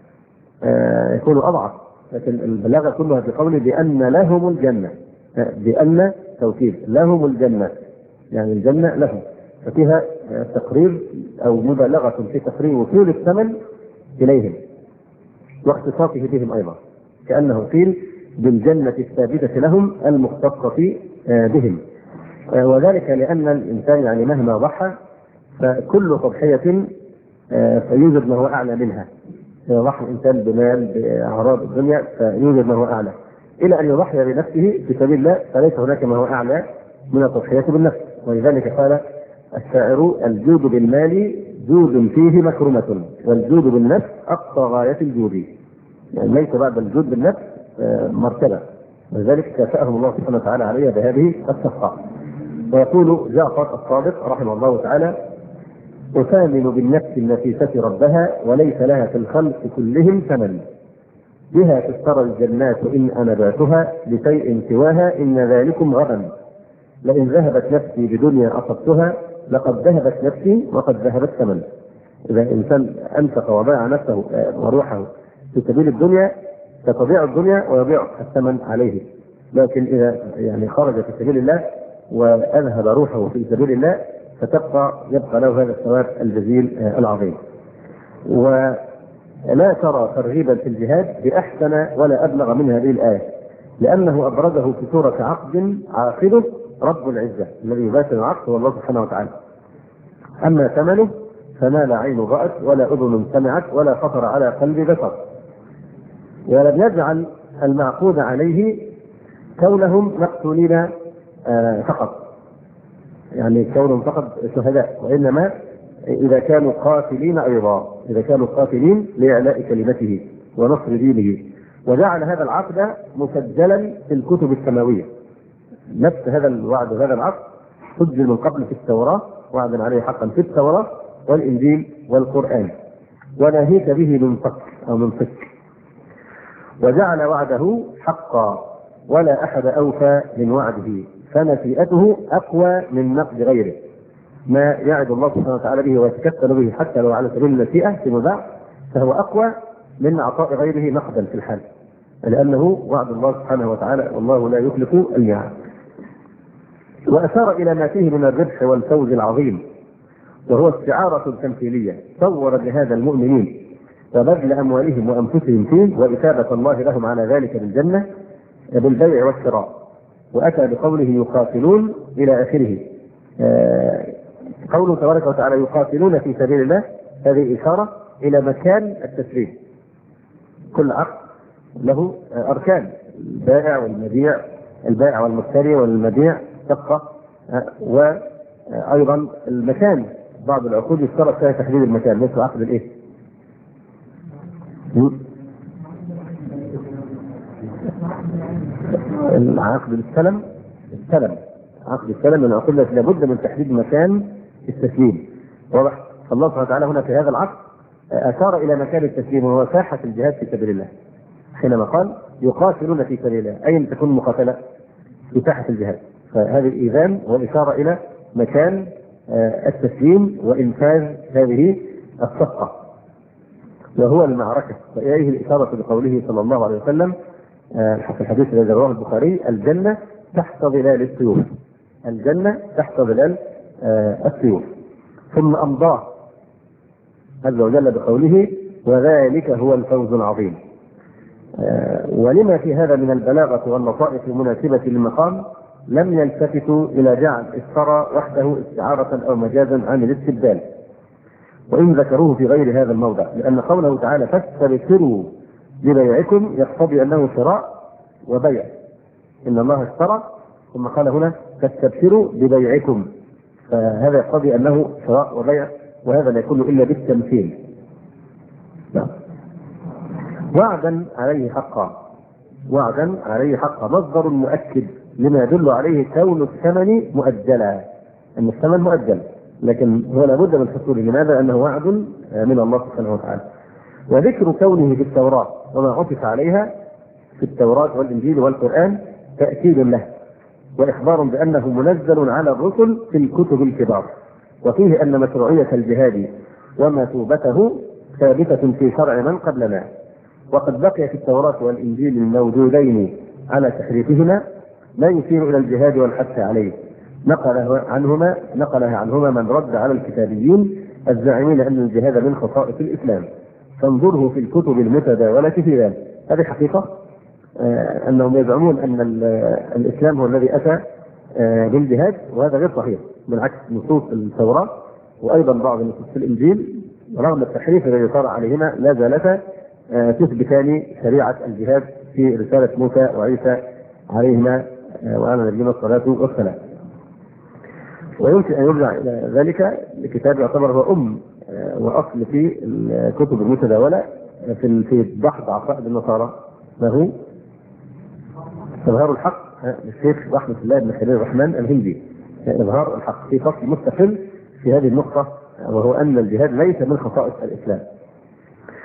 يكون أضعف، لكن البلاغة كلها في قوله بأن لهم الجنة، بأن توكيد لهم الجنة، يعني الجنة لهم، ففيها تقرير أو مبالغة في تقرير وصول الثمن إليهم واختصاصه بهم أيضا، كأنه قيل بالجنة الثابتة لهم المختصة بهم. وذلك لأن الإنسان يعني مهما ضحى فكل تضحية فيوجد ما هو أعلى منها، يضحي الإنسان بمال بأعراض الدنيا فيوجد ما هو أعلى، إلى أن يضحي بنفسه في سبيل الله فليس هناك ما هو أعلى من التضحية بالنفس. ولذلك قال الشاعر: الجود بالمال جود فيه مكرمة، والجود بالنفس أقصى غاية الجود، يعني ليس بعد الجود بالنفس مرتبة، ولذلك كافأهم الله سبحانه وتعالى عليها بهذه الصفقة. ويقول جعفر الصادق رحمه الله تعالى: أثامن بالنفس النفيسة ربها، وليس لها في الخلق كلهم ثمن، بها تشترى الجنات إن أنا بعتها، لشيء سواها إن ذلكم غدا، لئن ذهبت نفسي بدنيا أصبتها، لقد ذهبت نفسي وقد ذهب الثمن. إذا الإنسان أنفق وضيع نفسه وروحه في سبيل الدنيا ستضيع الدنيا ويضيع الثمن عليه، لكن إذا يعني خرج في سبيل الله وأذهب روحه في سبيل الله يبقى له هذا الثواب الجزيل العظيم. ولا ترى ترغيبا في الجهاد بأحسن ولا أبلغ من هذه الآية، لأنه أبرزه في سورة عقد عاقده رب العزة الذي يباشر العقد هو الله سبحانه وتعالى. أما ثمنه فما لا عين رأت ولا أذن سمعت ولا خطر على قلب بشر. ولم يجعل المعقود عليه كونهم مقتولين فقط، يعني كونهم فقط شهداء، وإنما إذا كانوا قاتلين أيضا، إذا كانوا قاتلين لإعلاء كلمته ونصر دينه. وجعل هذا العقد مسجلا في الكتب السماوية، نفس هذا الوعد وهذا العقد سجل من قبل في التوراة وعدا عليه حقا في التوراة والإنجيل والقرآن، وناهيك به من فك أو من فك. وجعل وعده حقا ولا أحد أوفى من وعده، فنسيئته أقوى من نقد غيره. ما يعد الله سبحانه وتعالى به ويتكفل به حتى لو على سبيل النسيئة فيما بعد فهو أقوى من عطاء غيره نقدا في الحال، لأنه وعد الله سبحانه وتعالى والله لا يخلف الميعاد. وأشار إلى ما فيه من الربح والفوز العظيم، وهو استعارة تمثيلية صور لهذا المؤمنين وبذل أموالهم وأنفسهم فيه وإثابة الله لهم على ذلك بالجنة بالبيع والشراء. وأتى بقوله يقاتلون إلى آخره. قوله تبارك وتعالى يقاتلون في سبيل الله، هذه إشارة إلى مكان التسليم. كل عقد له أركان، البائع والمبيع، البائع والمشتري والمبيع تبقى، وأيضا المكان. بعض العقود يشترط فيها تحديد المكان، مثل عقد الإيه؟ عقد السلم. عقد السلم من العقود التي لابد من تحديد مكان التسليم. واضح؟ الله سبحانه وتعالى هنا في هذا العقد أشار إلى مكان التسليم وهو ساحة الجهاد في سبيل الله، حينما قال يقاتلون في سبيل الله، أين تكون المقاتلة؟ في ساحة الجهاد. فهذه الإذان والإشارة إلى مكان التسليم وإنفاذ هذه الصفقة وهو المعركة. وإليه الإشارة بقوله صلى الله عليه وسلم في الحديث الذي رواه البخاري: الجنة تحت ظلال السيوف. الجنة تحت ظلال السيوف. ثم أمضاه عز وجل بقوله: وذلك هو الفوز العظيم. ولما في هذا من البلاغة واللطائف المناسبة للمقام لم يلتفتوا إلى جعل الثرى وحده استعارة أو مجازا عن الاستبدال، وإن ذكروه في غير هذا الموضع، لأن قوله تعالى فاستبشروا ببيعكم يقتضي أنه شراء وبيع. إن الله اشترى ثم قال هنا فاستبشروا ببيعكم، فهذا يقتضي أنه شراء وبيع، وهذا لا يكون إلا بالتمثيل. وعدا عليه حقا. وعدا عليه حقا مصدر مؤكد لما يدل عليه كون الثمن مؤجلا، أن الثمن مؤجل، لكن هو لابد من حصوله. لماذا؟ لأنه وعد من الله سبحانه وتعالى. وذكر كونه في التوراة وما عطف عليها في التوراة والإنجيل والقرآن تأكيد له وإخبار بأنه منزل على الرسل في الكتب الكبار، وفيه أن مشروعية الجهاد ومثوبته ثابتة في شرع من قبلنا. وقد بقي في التوراة والإنجيل الموجودين على تحريفهما ما يشير إلى الجهاد والحث عليه، نقلها عنهما من رد على الكتابيين الزاعمين أن الجهاد من خصائص الإسلام، فانظره في الكتب المتداولة في ذلك. هذه حقيقة، أنهم يزعمون أن الإسلام هو الذي أتى بالجهاد، وهذا غير صحيح. بالعكس، نصوص التوراة وأيضا بعض النصوص في الإنجيل رغم التحريف الذي صار عليهما لا زالتا تثبتان شريعة الجهاد في رسالة موسى وعيسى عليهما وعلى نبينا الصلاة والسلام. ويمكن أن يرجع إلى ذلك لكتاب يعتبر هو وأصل في الكتب المتداولة في بحث عقائد النصارى، ما هو إظهار الحق للشيخ رحمة الله بن خليل الرحمن الهندي. إظهار الحق في فصل مستقل في هذه النقطة، وهو أن الجهاد ليس من خصائص الإسلام.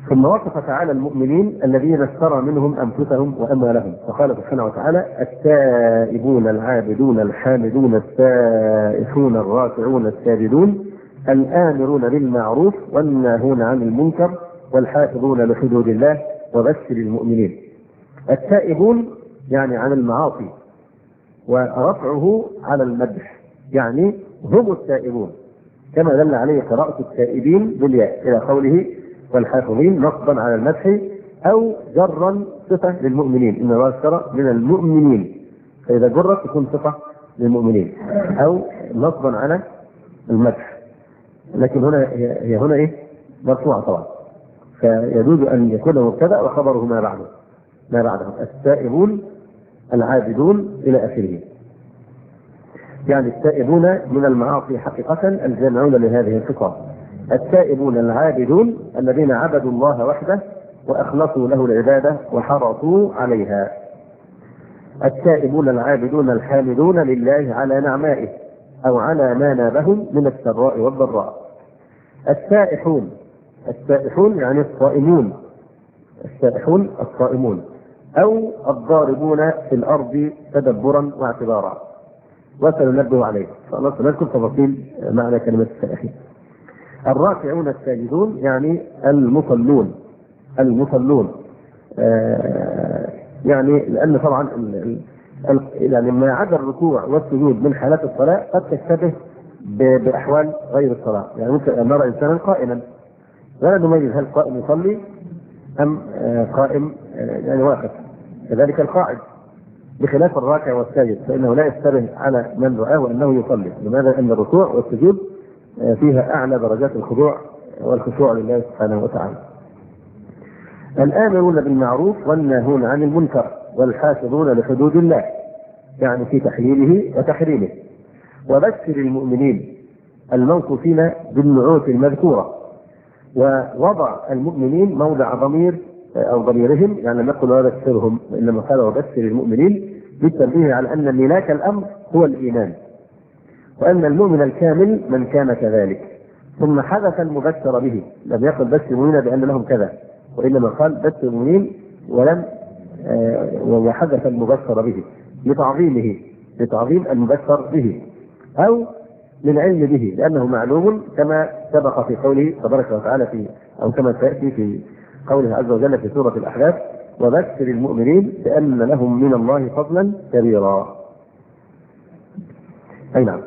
ثم وصف تعالى المؤمنين الذين اشترى منهم انفسهم واموالهم، فقال سبحانه وتعالى: التائبون العابدون الحامدون السائحون الراكعون الساجدون الآمرون بالمعروف والناهون عن المنكر والحافظون لحدود الله وبشر المؤمنين. التائبون يعني عن المعاصي، ورفعه على المدح، يعني هم التائبون، كما دل عليه قراءة التائبين بالياء إلى قوله والحافظين نصبا على المدح أو جرا صفة للمؤمنين، إن الله اشترى من المؤمنين، فإذا جرت تكون صفة للمؤمنين، أو نصبا على المدح. لكن هنا هي هنا إيه؟ مرفوعة طبعا، فيجوز أن يكون مبتدأ وخبره ما بعده التائبون العابدون إلى آخره، يعني التائبون من المعاصي حقيقة الجامعون لهذه الخطاب. التائبون العابدون الذين عبدوا الله وحده وأخلصوا له العبادة وحرصوا عليها. التائبون العابدون الحامدون لله على نعمائه أو على ما نابهم من السراء والضراء. السائحون يعني الصائمون، السائحون الصائمون، أو الضاربون في الأرض تدبرا واعتبارا، وسننبه عليه سنذكر تفاصيل معنى كلمة السائحين. الراكعون الساجدون يعني المصلون، يعني لأن طبعا يعني ما عدا الركوع والسجود من حالات الصلاة قد تشتبه بأحوال غير الصلاة، يعني ممكن أن نرى إنسانا قائما ولا نميز هل قائم يصلي أم قائم يعني واقف، كذلك القاعد، بخلاف الراكع والساجد فإنه لا يشتبه على من رآه أنه يصلي. لماذا؟ أن الركوع والسجود فيها أعلى درجات الخضوع والخشوع لله سبحانه وتعالى. الآمرون بالمعروف والناهون عن المنكر والحافظون لحدود الله، يعني في تحليله وتحريمه. وبشر المؤمنين الموصوفين بالنعوت المذكورة، ووضع المؤمنين موضع ضمير أو ضميرهم، يعني لم يقل وبشرهم وإنما قال وبشر المؤمنين بالتنبيه على أن ملاك الأمر هو الإيمان، وأن المؤمن الكامل من كان كذلك. ثم حدث المبشر به، لم يقل بشر المؤمنين بأن لهم كذا، وإنما قال بشر المؤمنين ولم وحدث المبشر به لتعظيم المبشر به أو للعلم به، لأنه معلوم كما سبق في قوله تبارك وتعالى أو كما سيأتي في قوله عز وجل في سورة الأحزاب: وبشر المؤمنين بأن لهم من الله فضلا كبيرا. أي نعم.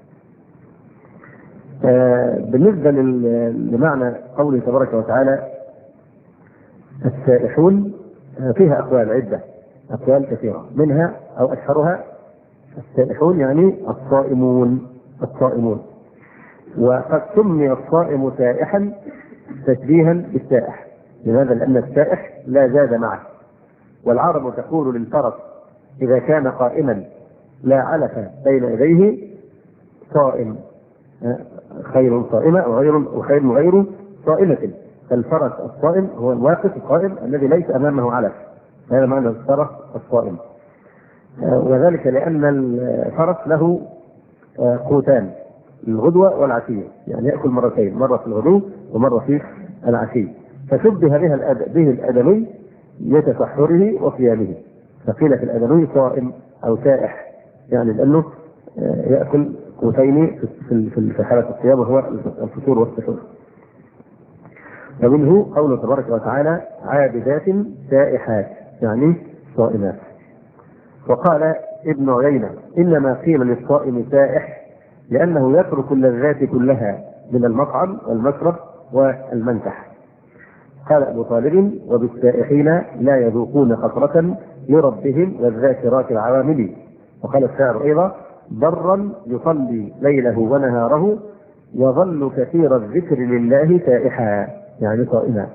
بالنسبة لمعنى قوله تبارك وتعالى السائحون، فيها أقوال عدة، أقوال كثيرة، منها أو أشهرها السائحون يعني الصائمون. وقد سمي الصائم سائحا تشبيها بالسائح. لماذا؟ لأن السائح لا زاد معه، والعرب تقول للفرس إذا كان قائما لا علف بين يديه صائم، خير صائمة وخير غير صائمة. فالفرس الصائم هو الواقف القائم الذي ليس أمامه علف، هذا معنى الفرس الصائم. وذلك لأن الفرس له قوتان، الغدوة والعشية، يعني يأكل مرتين، مرة في الغدو ومرة في العشي، فشبه به الآدمي لتسحره وصيامه، فقيل في الآدمي صائم أو سائح، يعني لأنه يأكل قوتين في حالة الصيام وهو الفطور والسحور. ومنه قوله تبارك وتعالى عابدات سائحات يعني صائمات. وقال ابن عيينة إنما قيل للصائم سائح لأنه يترك اللذات كلها من المطعم والمشرب والمنكح. قال أبو طالب وبالسائحين لا يذوقون قطرة لربهم والذاكرات العوامل. وقال الشاعر أيضا برا يصلي ليله ونهاره يظل كثير الذكر لله سائحا يعني صائما.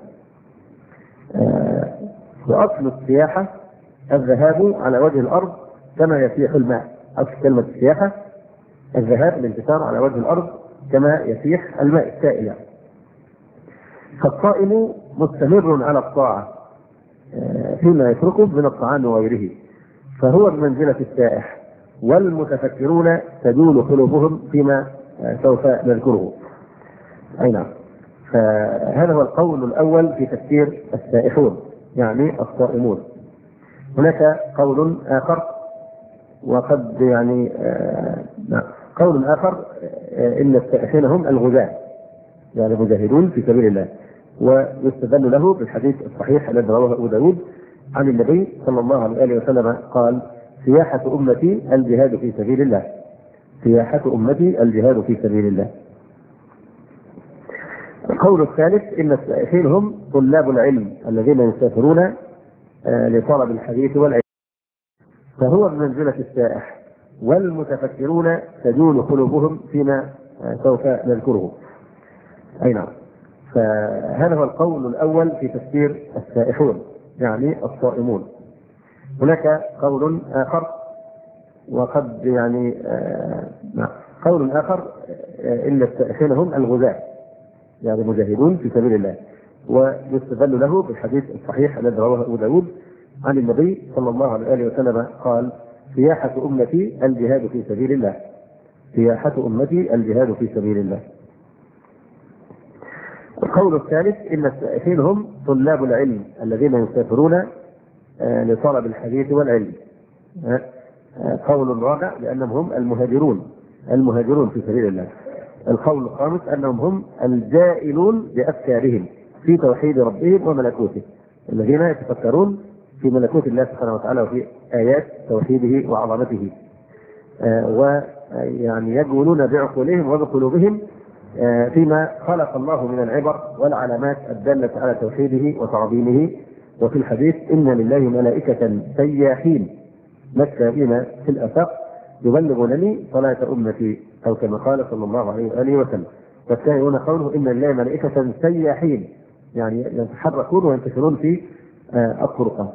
وأصل السياحة الذهاب على وجه الأرض كما يسيح الماء. أصل كلمة السياحة الذهاب الانتشار على وجه الأرض كما يسيح الماء السائل. فالصائم مستمر على الطاعة فيما يتركه من الطعام وغيره، فهو بمنزلة السائح، والمتفكرون تجول قلوبهم فيما سوف نذكره. أي نعم. فهذا هو القول الأول في تفسير السائحون يعني الصائمون. هناك قول آخر وقد يعني قول آخر إن السائحين هم الغزاة يعني مجاهدون في سبيل الله، ويستدل له بالحديث الصحيح الذي رواه أبو داود عن النبي صلى الله عليه وسلم قال: سياحة أمتي الجهاد في سبيل الله، سياحة أمتي الجهاد في سبيل الله. القول الثالث إن السائحين هم طلاب العلم الذين يسافرون لطلب الحديث والعلم، فهو بمنزلة السائح، والمتفكرون تجول قلوبهم فيما سوف نذكره. أي نعم. فهذا هو القول الأول في تفسير السائحون يعني الصائمون. هناك قول آخر وقد يعني قول آخر إن السائحين هم الغزاة يعني مجاهدون في سبيل الله، ويستدل له بالحديث الصحيح الذي رواه أبو داود عن النبي صلى الله عليه وسلم قال: سياحة أمتي الجهاد في سبيل الله، سياحة أمتي الجهاد في سبيل الله. القول الثالث إن السائحين هم طلاب العلم الذين يسافرون لطلب الحديث والعلم. قول الرابع لأنهم هم المهاجرون في سبيل الله. القول الخامس أنهم هم الجائلون بأفكارهم في توحيد ربهم وملكوته، الذين يتفكرون في ملكوت الله سبحانه وتعالى وفي آيات توحيده وعظمته، ويعني يجولون بعقولهم وبقلوبهم فيما خلق الله من العبر والعلامات الدالة على توحيده وتعظيمه. وفي الحديث: إن لله ملائكة سياحين مكثين في الآفاق يبلغونني صلاة أمتي، أو كما قال صلى الله عليه وآله وسلم. والثاني هنا قوله: إن لله ملائكة سياحين يعني يتحركون وينتشرون في الطرقات.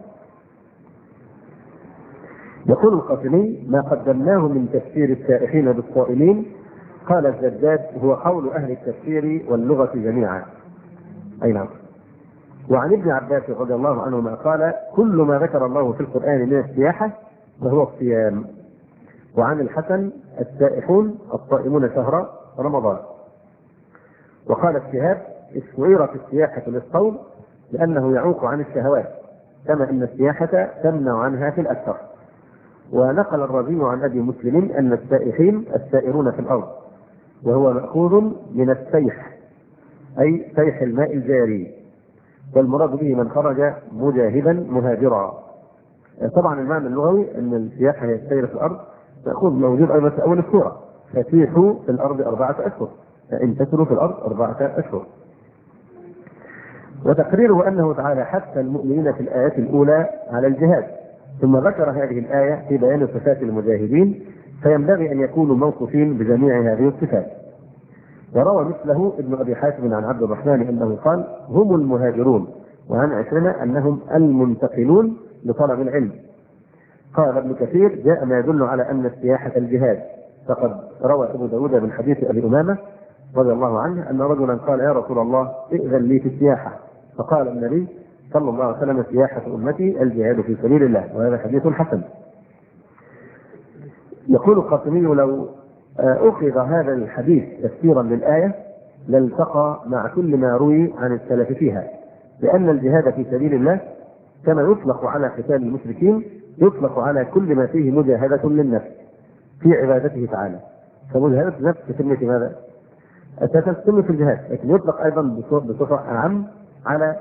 يقول القاسمي: ما قدمناه من تفسير السائحين بالصائمين، قال الزجاج: هو قول أهل التفسير واللغة جميعا. أي نعم. وعن ابن عباس رضي الله عنهما قال: كل ما ذكر الله في القرآن من السياحة فهو الصيام. وعن الحسن: السائحون الصائمون شهر رمضان. وقال الشهاب: استعيرت السياحة للصوم لأنه يعوق عن الشهوات، كما أن السياحة تمنع عنها في الأكثر. ونقل الرازي عن أبي مسلم أن السائحين السائرون في الأرض، وهو مأخوذ من السيح أي سيح الماء الجاري، والمراد به من خرج مجاهدا مهاجرا. طبعا المعنى اللغوي أن السياحة هي السير في الأرض، مأخوذ موجود أيضا في أول السورة: فسيحوا في الأرض 4 أشهر، فانتشروا في الأرض 4 أشهر. وتقريره أنه تعالى حث المؤمنين في الآيات الأولى على الجهاد، ثم ذكر هذه الآية في بيان صفات المجاهدين، فينبغي أن يكونوا موصوفين بجميع هذه الصفات. وروى مثله ابن أبي حاتم عن عبد الرحمن أنه قال: هم المهاجرون، وعن عكرمة أنهم المنتقلون لطلب العلم. قال ابن كثير: جاء ما يدل على أن السياحة الجهاد، فقد روى أبو داود من حديث أبي أمامة رضي الله عنه أن رجلا قال: يا رسول الله ائذن لي في السياحة، فقال النبي صلى الله عليه وسلم: سياحة أمتي الجهاد في سبيل الله. وهذا حديث حسن. يقول القاسمي: لو أخذ هذا الحديث تفسيرا للآية لالتقى مع كل ما روي عن السلف فيها، لأن الجهاد في سبيل الله كما يطلق على قتال المشركين يطلق على كل ما فيه مجاهدة للنفس في عبادته تعالى. فمجاهدة النفس كلمة ماذا؟ تتم في الجهاد، لكن يطلق أيضا بصفة أعم على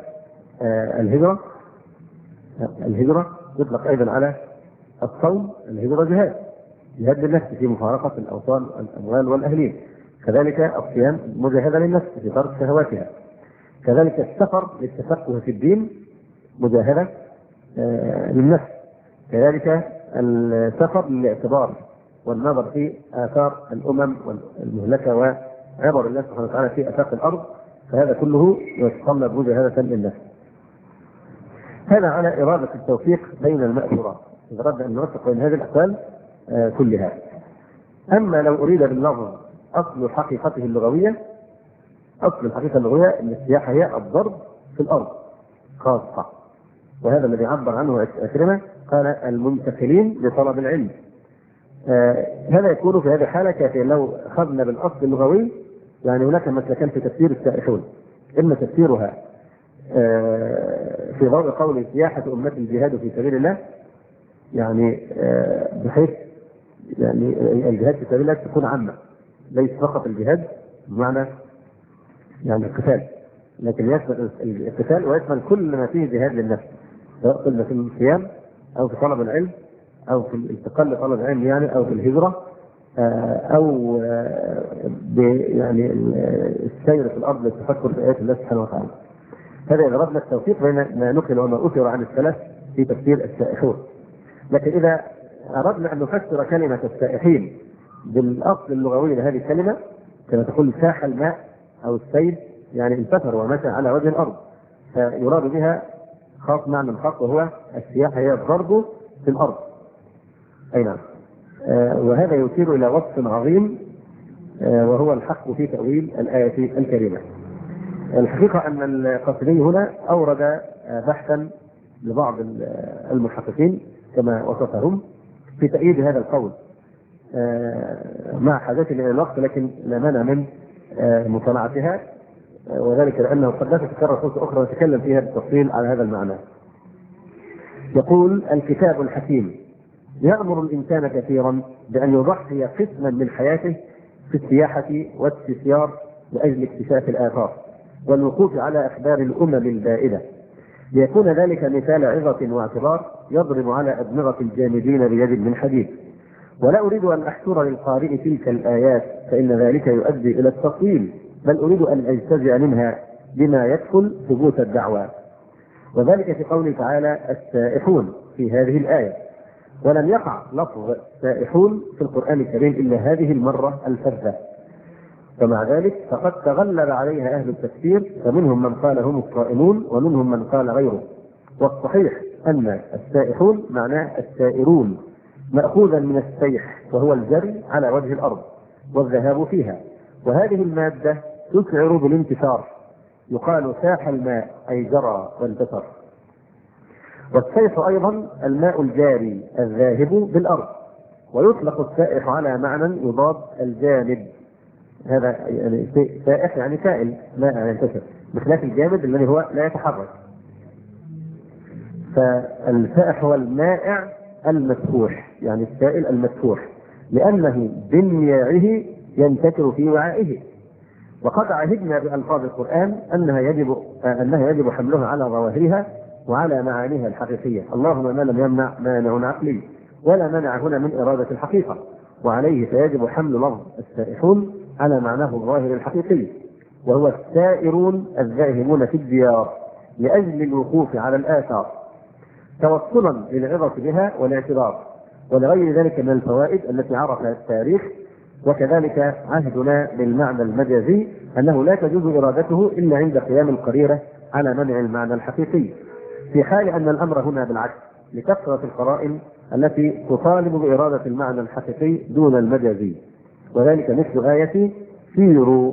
الهجرة يطلق أيضا على الصوم. الهجرة جهاد للنفس في مفارقة الأوطان والأموال والأهلين. كذلك الصيام مجاهدة للنفس في ترك شهواتها. كذلك السفر للتفقه في الدين مجاهدة للنفس. كذلك السفر للاعتبار والنظر في آثار الأمم والمهلكة وعبر الله سبحانه وتعالى في آفاق الأرض، فهذا كله يتطلب مجاهدة للنفس. هذا على إرادة التوفيق بين المأثورات، إذا أردنا أن نوفق بين هذه الأقوال كلها. أما لو أريد باللفظ أصل حقيقته اللغوية، أصل الحقيقة اللغوية أن السياحة هي الضرب في الأرض خاصة، وهذا الذي عبر عنه عكرمة قال: المنتقلين لطلب العلم. هذا يكون في هذه الحالة كافيا. لو أخذنا بالأصل اللغوي يعني هناك مسلكان في تفسير السائحون، إما تفسيرها في ضوء قول سياحة أمة الجهاد في سبيل الله، يعني بحيث يعني الجهاد في سبيل الله تكون عامة، ليس فقط الجهاد بمعنى يعني القتال، لكن يشمل القتال ويشمل كل ما فيه جهاد للنفس، سواء قلنا في الصيام أو في طلب العلم أو في الانتقال لطلب العلم يعني، أو في الهجرة، أو يعني السير في الأرض للتفكر في آيات الله سبحانه وتعالى. هذا يضربنا التوفيق بين ما نقل وما أثر عن السلف في تفسير السائحون. لكن إذا أردنا أن نفسر كلمة السائحين بالأصل اللغوي لهذه الكلمة، كما تقول ساح الماء أو السيد، يعني انتثر ومشى على وجه الأرض، فيراد بها خاص معنى خاص، وهو السياحة هي الضرب في الأرض. أي نعم. وهذا يشير إلى وصف عظيم وهو الحق في تأويل الآية الكريمة. الحقيقة أن القاسمي هنا أورد بحثا لبعض المحققين كما وصفهم في تأييد هذا القول مع حاجته إلى الوقت، لكن لا مانع من مطالعتها، وذلك لأنه قد لا تتكرر فرصة أخرى نتكلم فيها بالتفصيل على هذا المعنى. يقول: الكتاب الحكيم يأمر الإنسان كثيرا بأن يضحي قسما من حياته في السياحة والاستسيار لأجل اكتشاف الآثار والوقوف على أخبار الأمم البائدة، ليكون ذلك مثال عظة واعتبار يضرب على أدمغة الجامدين بيد من حديد. ولا أريد أن أحصر للقارئ تلك الآيات فإن ذلك يؤدي إلى التطويل، بل أريد أن أجتزئ منها بما يدخل ثبوت الدعوة، وذلك في قوله تعالى: السائحون في هذه الآية. ولم يقع لفظ سائحون في القرآن الكريم إلا هذه المرة الفذة، فمع ذلك فقد تغلب عليها أهل التفسير، فمنهم من قال هم الصائمون ومنهم من قال غيره. والصحيح أن السائحون معناه السائرون، مأخوذا من السيح وهو الجري على وجه الأرض والذهاب فيها، وهذه المادة تشعر بالانتشار، يقال ساح الماء أي جرى وانتشر. والسيح أيضا الماء الجاري الذاهب بالأرض، ويطلق السائح على معنى يضاد الجامد، هذا يعني سائح يعني سائل ماء ينتشر، بخلاف الجامد الذي هو لا يتحرك. فالسائح هو المائع المسفوح، يعني السائل المسفوح، لأنه بمياعه ينتشر في وعائه. وقد عهدنا بألفاظ القرآن أنها يجب حملها على ظواهرها وعلى معانيها الحقيقية، اللهم ما لم يمنع مانع عقلي ولا منع هنا من إرادة الحقيقة، وعليه فيجب حمل لفظ السائحون على معناه الظاهر الحقيقي، وهو السائرون الذاهبون في الديار لأجل الوقوف على الآثار توصلا للعظة بها والاعتبار، ولغير ذلك من الفوائد التي عرفها التاريخ. وكذلك عهدنا بالمعنى المجازي أنه لا تجوز إرادته إلا عند قيام القريرة على منع المعنى الحقيقي، في حال أن الأمر هنا بالعكس لكثرة القرائن التي تطالب بإرادة المعنى الحقيقي دون المجازي، وذلك مثل آية سيروا،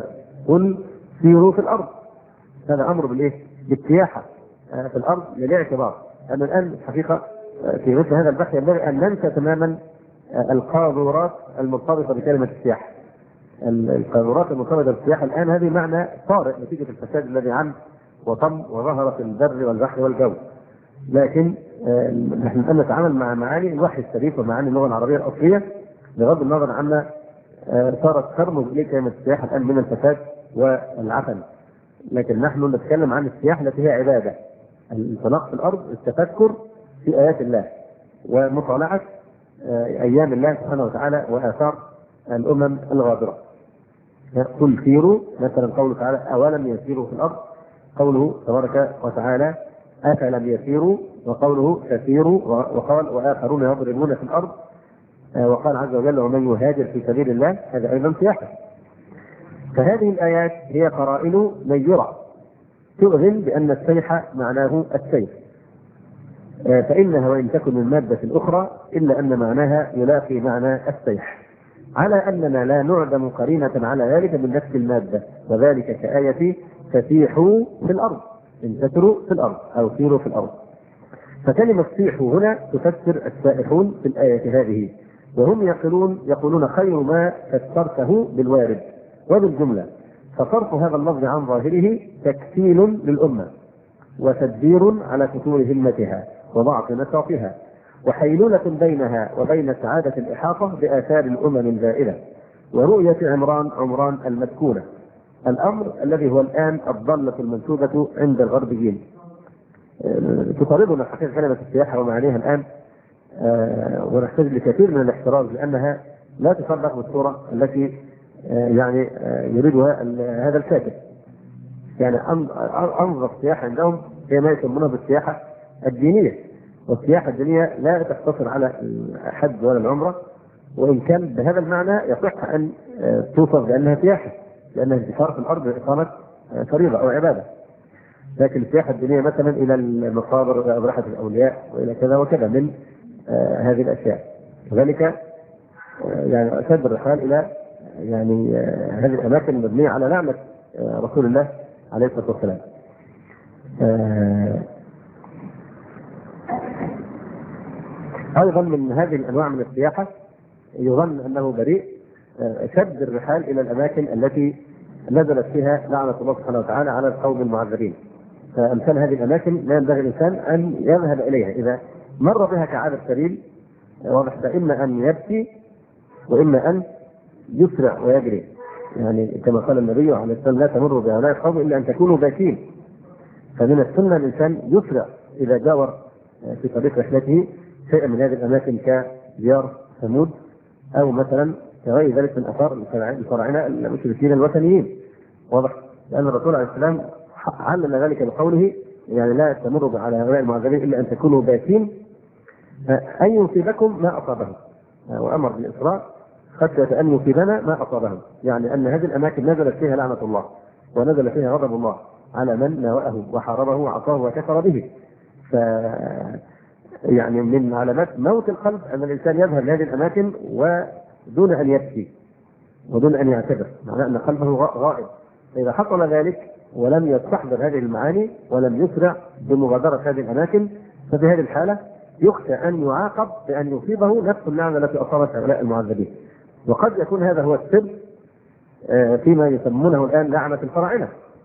قل سيروا في الأرض، هذا أمر بالإيه؟ بالسياحة في الأرض للاعتبار. أما الآن الحقيقة في مثل هذا البحث ينبغي أن ننسى تماما القاذورات المرتبطة بكلمة السياحة. القاذورات المرتبطة بالسياحة الآن هذه معنى طارئ نتيجة الفساد الذي عم وطم وظهر في البر والبحر والجو، لكن نحن الآن نتعامل مع معاني الوحي الشريف ومعاني اللغة العربية الأصلية، بغض النظر عما صارت ترمز إليه كلمة السياحة الآن من الفساد والعفن. لكن نحن نتكلم عن السياحة التي هي عبادة، الانطلاق في الأرض، التفكر في آيات الله ومطالعة أيام الله سبحانه وتعالى وآثار الأمم الغابرة. قل سيروا، مثلا قوله تعالى أولم يسيروا في الأرض، قوله تبارك وتعالى أفلم يسيروا، وقوله تسيروا، وقال وآخرون يضربون في الأرض، وقال عز وجل ومن يهاجر في سبيل الله، هذا أيضا سياحة. فهذه الآيات هي قرائن نيرة تؤذن بأن السيح معناه السيف، فإنها وإن تكن من مادة أخرى إلا أن معناها يلاقي معنى السيح، على أننا لا نعدم قرينة على ذلك من نفس المادة، وذلك كآية تسيحوا في الأرض، انتشروا في الأرض أو سيروا في الأرض. فكلمة سيحوا هنا تفسر السائحون في الآية هذه، وهم يقولون خير ما فسرته بالوارد وبالجملة، فصرف هذا اللفظ عن ظاهره تكفيل للأمة وتدبير على فتور همتها وضعف نشاطها وحيلولة بينها وبين سعادة الإحاطة بآثار الأمم الزائلة ورؤية عمران المسكونة، الأمر الذي هو الآن الضالة المنسوبة عند الغربيين. تطالبنا حقيقة كلمة السياحة ومعانيها الآن، ونحتاج لكثير من الاحتراز لأنها لا تصدق بالصورة التي يعني يريدها هذا الكاتب. يعني أنظر السياحة عندهم هي ما يسمونها بالسياحة الدينية، والسياحة الدينية لا تقتصر على الحج ولا العمرة، وإن كان بهذا المعنى يصح أن توصف بأنها سياحة لأنها انتشار في الأرض لإقامة فريضة أو عبادة. لكن السياحة الدينية مثلا إلى المقابر وإلى أضرحة الأولياء وإلى كذا وكذا من هذه الأشياء. وذلك يعني أشد الرحال إلى يعني هذه الأماكن المبنية على نعمة رسول الله عليه الصلاة والسلام. أيضا من هذه الأنواع من السياحة يظن أنه بريء شد الرحال إلى الأماكن التي نزلت فيها لعنة الله سبحانه وتعالى على القوم المعذبين. فأمثال هذه الأماكن لا ينبغي الإنسان أن يذهب إليها إذا مر بها كعادة سبيل. واضح، إما أن يبكي وإما أن يسرع ويجري، يعني كما قال النبي عليه الصلاة والسلام: لا تمروا بهؤلاء القوم إلا أن تكونوا باكين. فمن السنة الإنسان يسرع إذا جاور في طريق رحلته شيئا من هذه الأماكن كديار ثمود أو مثلا كغير ذلك من آثار الفراعنة المشركين الوثنيين. واضح، لأن الرسول عليه السلام علل ذلك بقوله: يعني لا تمروا على هؤلاء المعذبين إلا أن تكونوا باكين أن يصيبكم ما أصابهم، وأمر بالإسراء خشية أن يصيبنا ما أصابهم، يعني أن هذه الأماكن نزلت فيها لعنة الله ونزل فيها غضب الله على من ناوأه وحاربه وعصاه وكفر به. يعني من علامات موت القلب أن الإنسان يذهب لهذه الأماكن ودون أن يبكي ودون أن يعتبر، معناه أن قلبه غائب. فإذا حصل ذلك ولم يستحضر هذه المعاني ولم يسرع بمغادرة هذه الأماكن، ففي هذه الحالة يخشى أن يعاقب بأن يصيبه نفس اللعنة التي أصابت هؤلاء المعذبين. وقد يكون هذا هو السر فيما يسمونه الآن لعنة الفراعنة.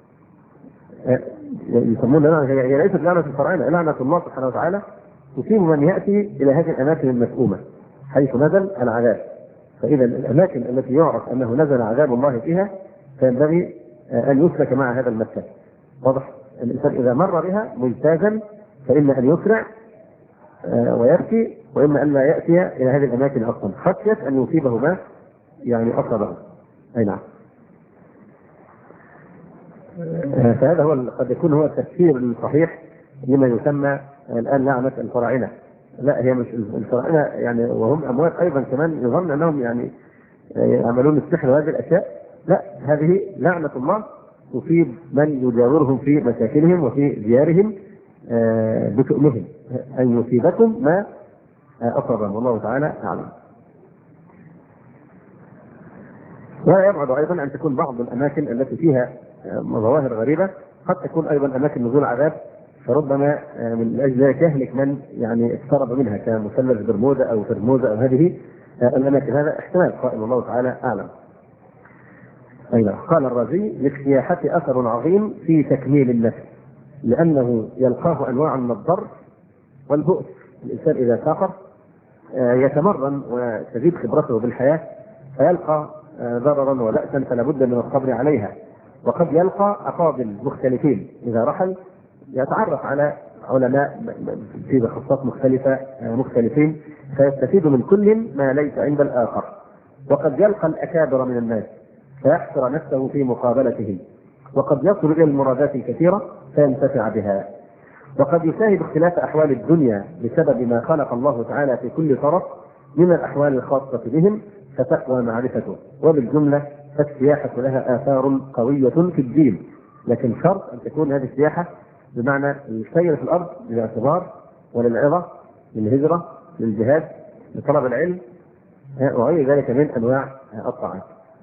يسمونها هي ليست لعنة الفراعنة، لعنة الله سبحانه وتعالى تصيب من يأتي إلى هذه الأماكن المسؤومة حيث نزل العذاب. فإذا الأماكن التي يعرف أنه نزل عذاب الله فيها فينبغي أن يسلك مع هذا المسلك. واضح، الإنسان إذا مر بها مجتازا فإما أن يسرع ويبكي، وإما أن لا يأتي إلى هذه الأماكن أصلا خشية أن يصيبه ما يعني أصابه. أي نعم. فهذا هو قد يكون هو التفسير الصحيح لما يسمى الآن لعنة الفراعنة. لا، هي مش الفراعنة يعني، وهم أموات أيضا كمان يظن أنهم يعني يعملون السحر وهذه الأشياء. لا، هذه لعنة الله تصيب من يجاورهم في مساكنهم وفي ديارهم بشؤمهم، أن يصيبكم ما أصابهم، والله تعالى أعلم. ولا يبعد أيضا أن تكون بعض الأماكن التي فيها مظاهر غريبة قد تكون أيضا أماكن نزول عذاب، فربما من أجل ذلك يهلك من يعني اقترب منها كمثلث برمودا أو فرموزا أو هذه الأماكن. هذا احتمال قائم، الله تعالى أعلم. أيضا قال الرازي: للسياحة أثر عظيم في تكميل النفس، لأنه يلقاه أنواع من الضر والبؤس. الإنسان إذا سافر يتمرن وتزيد خبرته بالحياة فيلقى ضررا وبأسا فلا بد من الصبر عليها. وقد يلقى أفاضل مختلفين إذا رحل، يتعرف على علماء في تخصصات مختلفين فيستفيد من كل ما ليس عند الآخر. وقد يلقى الأكابر من الناس فيحصر نفسه في مقابلتهم، وقد يصل إلى المرادات الكثيرة فينتفع بها. وقد يشاهد اختلاف أحوال الدنيا بسبب ما خلق الله تعالى في كل طرف من الأحوال الخاصة بهم فتقوى معرفته. وبالجملة فالسياحة لها آثار قوية في الدين، لكن شرط أن تكون هذه السياحة بمعنى السير في الأرض للاعتبار وللعظة، للهجرة، للجهاد، لطلب العلم وغير ذلك من أنواع الطاعات.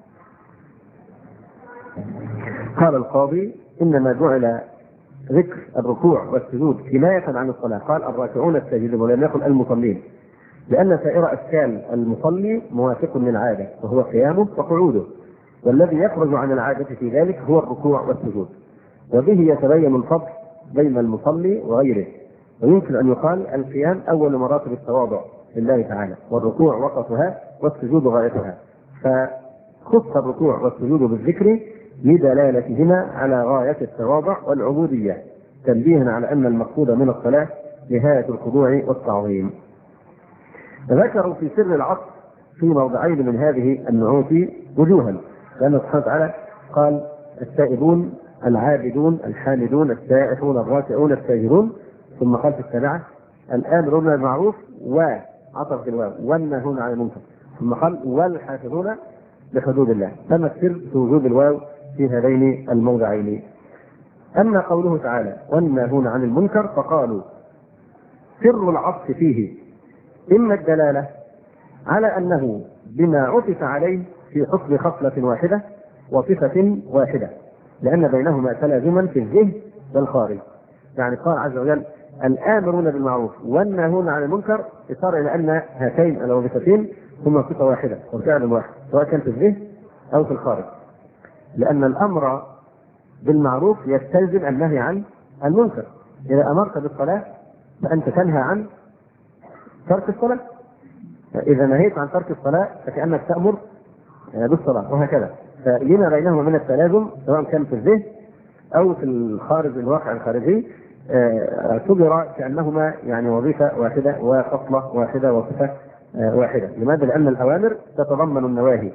قال القاضي: إنما جعل ذكر الركوع والسجود كناية عن الصلاة. قال: الراكعون الساجدون، ولم يقل المصلين، لأن سائر أشكال المصلي موافق للعادة وهو قيامه وقعوده، والذي يخرج عن العادة في ذلك هو الركوع والسجود، وبه يتبين الفضل بين المصلي وغيره. ويمكن أن يقال القيام أول مراتب التواضع لله تعالى، والركوع وسطها، والسجود غايتها، فخص الركوع والسجود بالذكر لدلالتهما على غاية التواضع والعبودية، تنبيها على أن المقصود من الصلاة نهاية الخضوع والتعظيم. ذكروا في سر العطف في موضعين من هذه النعوت وجوها، لأن سبحانه وتعالى قال التائبون العابدون الحامدون السائحون الراكعون الساجدون، ثم قال في السابعة الآمرون بالمعروف وعطف بالواو والناهون عن المنكر، ثم قال والحافظون لحدود الله. تم السر في وجود الواو في هذين الموضعين. أما قوله تعالى والناهون عن المنكر فقالوا سر العطف فيه إما الدلالة على أنه بما عطف عليه في حكم خصلة واحدة وصفة واحدة، لأن بينهما تلازما في الذهن والخارج. يعني قال عز وجل الآمرون بالمعروف والناهون عن المنكر، إشارة إلى أن هاتين الوظيفتين هما صفة واحدة وفعل واحد، سواء كان في الذهن أو في الخارج، لأن الأمر بالمعروف يستلزم النهي عن المنكر. إذا أمرت بالصلاة فأنت تنهى عن ترك الصلاة، إذا نهيت عن ترك الصلاة فكأنك تأمر بالصلاة، وهكذا. فلما بينهما من التلازم سواء كان في الذهن أو في الخارج الواقع الخارجي اعتبر كأنهما يعني وظيفة واحدة وخصلة واحدة وصفة واحدة. لماذا؟ لأن الأوامر تتضمن النواهي،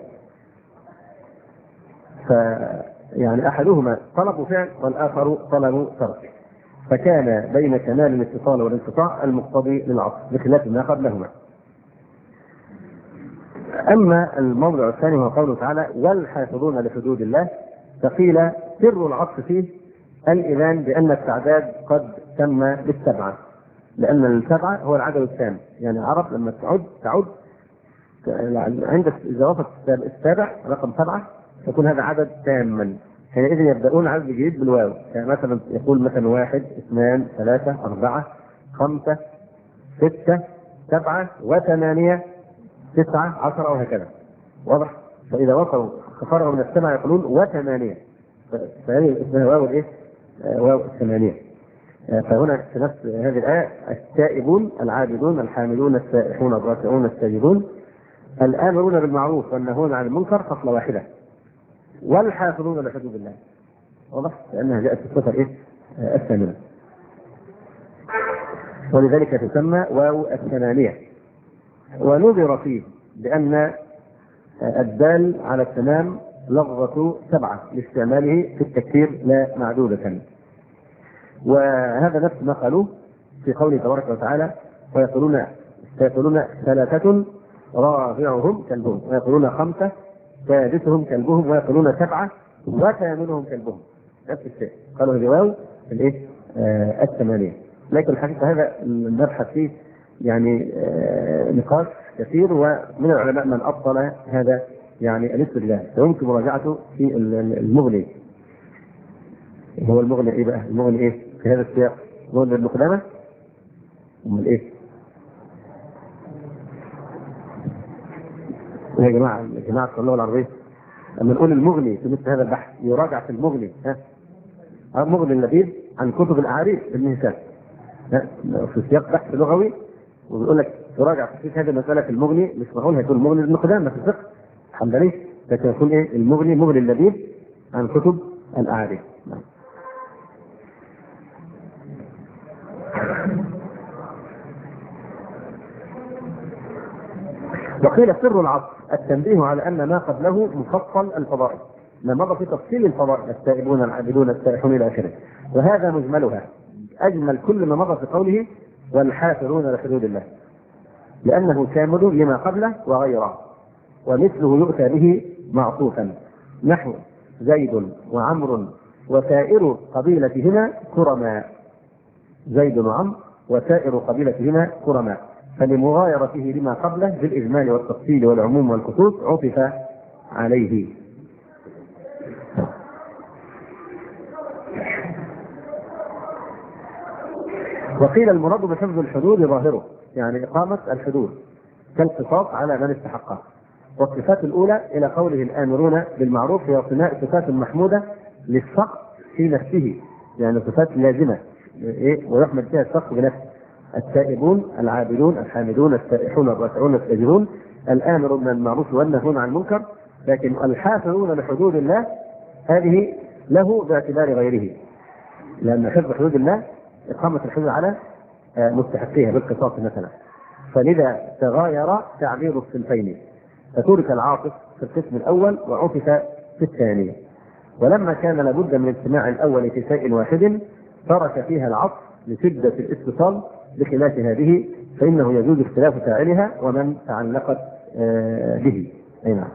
فيعني أحدهما طلب فعل والآخر طلب ترك، فكان بين كمال الاتصال والانقطاع المقتضي للعطف بخلاف ما قبلهما. أما الموضع الثاني هو قوله تعالى والحافظون لحدود الله، فقيل سر العطف فيه الإيمان بأن التعداد قد تم بالسبعة، لأن السبعة هو العدد التام. يعني العرب لما تعد عند إذا وصلت السابع رقم 7 يكون هذا عدد تاما، حينئذ يبدأون عدد جديد بالواو. يعني مثلا يقول مثلا 1 2 3 4 5 6 7 و8 9 10 وهكذا، واضح؟ فإذا وصلوا كفروا من السبعة يقولون و8، فهذه اسمها واو الايه؟ واو الثمانية. فهنا في نفس هذه الآية التائبون العابدون الحامدون السائحون الراكعون الساجدون الآمرون بالمعروف والناهون عن المنكر خصلة واحدة، والحافظون لحدود الله، واضح؟ لأنها جاءت في الصفة الايه؟ الثامنة، ولذلك تسمى واو الثمانية. ونظر فيه بأن الدال على التمام لفظة 7 لاستعماله في التكثير لا معدودة، وهذا نفس ما قالوه في قوله تبارك وتعالى فيقولون 3 رابعهم كلبهم، ويقولون 5 سادسهم كلبهم، ويقولون 7 وثامنهم كلبهم، نفس الشيء قالوا هذه واو الايه؟ الثمانية. لكن الحقيقة هذا المبحث فيه يعني نقاش كثير، ومن العلماء من أبطل هذا يعني الاستدلال، فيمكن مراجعته في المغني. هو المغني ايه بقى؟ المغني ايه في هذا السياق؟ مغني ابن قدامة؟ امال ايه؟ يا جماعة اللغة العربية لما نقول المغني في مثل هذا البحث يراجع في المغني، مغني اللبيب عن كتب الأعاريف ابن هشام، في سياق بحث لغوي، وبيقول لك تراجع في هذه المسألة في المغني، مش معقول هيكون المغني ابن قدامة في الفقه الحنبلي، لكن يكون ايه؟ المغني مغني اللبيب عن كتب الأعاريف. وقيل سر العطف التنبيه على أن ما قبله مفصل الفضائل، ما مضى في تفصيل الفضائل التائبون العابدون السائحون إلى آخره، وهذا مجملها أجمل كل ما مضى في قوله والحافظون لحدود الله، لأنه كامل لما قبله وغيره، ومثله يؤتى به معطوفا، نحو زيد وعمر وسائر قبيلتهما كرماء، زيد وعمر وسائر قبيلتهما كرماء، فلمغايرته لما قبله بالإجمال والتفصيل والعموم والخصوص عطف عليه. وقيل المراد بحفظ الحدود ظاهره، يعني إقامة الحدود كالقصاص على من استحقه، والصفات الأولى إلى قوله الآمرون بالمعروف هي صفات محمودة للشخص في نفسه، يعني صفات لازمة ويحمد فيها الشخص بنفسه: التائبون العابدون الحامدون السائحون الراكعون الساجدون الآمرون بالمعروف والنهون عن المنكر. لكن الحافظون لحدود الله هذه له باعتبار غيره، لأن حفظ حدود الله إقامة الحدود على مستحقيها بالقصاص مثلا، فلذا تغاير تعبير الصنفين، فترك العاطف في القسم الأول وعطف في الثاني. ولما كان لابد من اجتماع الأول في شيء واحد ترك فيها العطف لشدة الاتصال، بخلاف هذه فإنه يجوز اختلاف فاعلها ومن تعلقت به. أي نعم.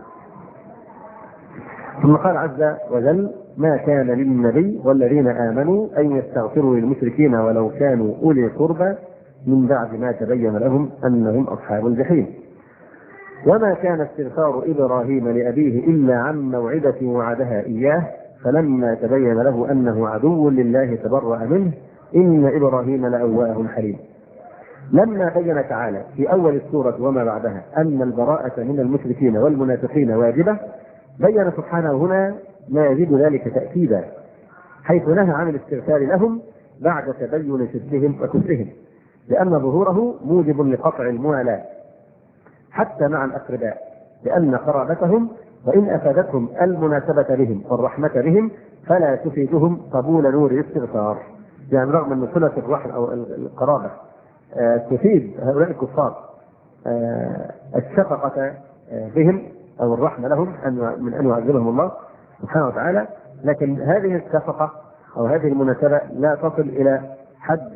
ثم قال عز وجل: ما كان للنبي والذين آمنوا أن يستغفروا للمشركين ولو كانوا أولي قربى من بعد ما تبين لهم أنهم أصحاب الجحيم. وما كان استغفار إبراهيم لأبيه إلا عن موعدة وعدها إياه فلما تبين له أنه عدو لله تبرأ منه إن إبراهيم لأواه حليم. لما بين تعالى في أول السورة وما بعدها أن البراءة من المشركين والمنافقين واجبة، بين سبحانه هنا ما يزيد ذلك تأكيدا، حيث نهى عن الاستغفار لهم بعد تبين شركهم وكفرهم، لأن ظهوره موجب لقطع الموالاة حتى مع الأقرباء، لأن قرابتهم وإن أفادتهم المناسبة بهم والرحمة بهم فلا تفيدهم قبول نور الاستغفار. يعني رغم أن صلة الرحم أو القرابة تفيد هؤلاء الكفار الشفقة بهم أو الرحمة لهم من أن يعذبهم الله سبحانه وتعالى، لكن هذه الشفقة أو هذه المناسبة لا تصل إلى حد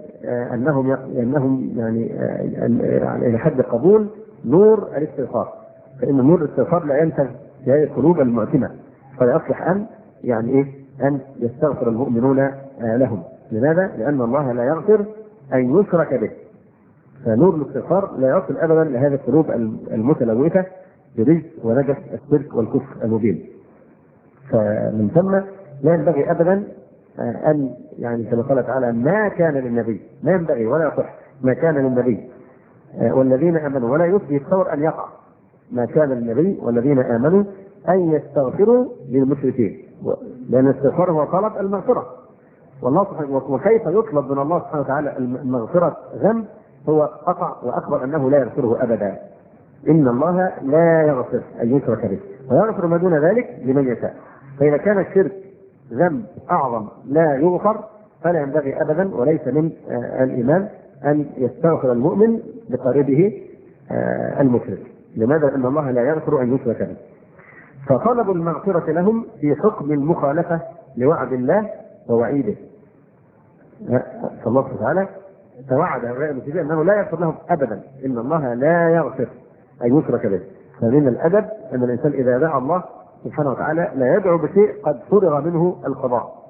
أنهم يعني إلى حد قبول نور الاستغفار، فإن نور الاستغفار لا ينتج في هذه القلوب المعتمة، فلا يصلح أن يستغفر المؤمنون لهم. لماذا؟ لأن الله لا يغفر أن يشرك به، فنور الاستغفار لا يصل أبدا لهذه القلوب المتلوثة برجس ونجس الشرك والكفر المبين. فمن ثم لا ينبغي أبدا أن يعني كما قال تعالى: ما كان للنبي، ما ينبغي ولا يصح ما كان للنبي والذين آمنوا، ولا يفضي الثور أن يقع ما كان للنبي والذين آمنوا أن يستغفروا للمشركين، لأن الاستغفار هو طلب المغفرة، والله سبحانه وكيف يطلب من الله سبحانه وتعالى المغفرة ذنب هو قطع وأخبر أنه لا يغفره أبدا. إن الله لا يغفر أن يشرك به ويغفر ما دون ذلك لمن يشاء. فإذا كان الشرك ذنب أعظم لا يغفر فلا ينبغي أبدا وليس من الإيمان أن يستغفر المؤمن لقريبه المشرك. لماذا؟ لأن الله لا يغفر أن يشرك به. فطلب المغفرة لهم في حكم المخالفة لوعد الله ووعيده. فالله سبحانه توعد هؤلاء المشركين أنه لا يغفر لهم أبدا، إن الله لا يغفر أن يشرك به. فمن الأدب أن الإنسان إذا دعا الله سبحانه وتعالى لا يدعو بشيء قد فرغ منه القضاء.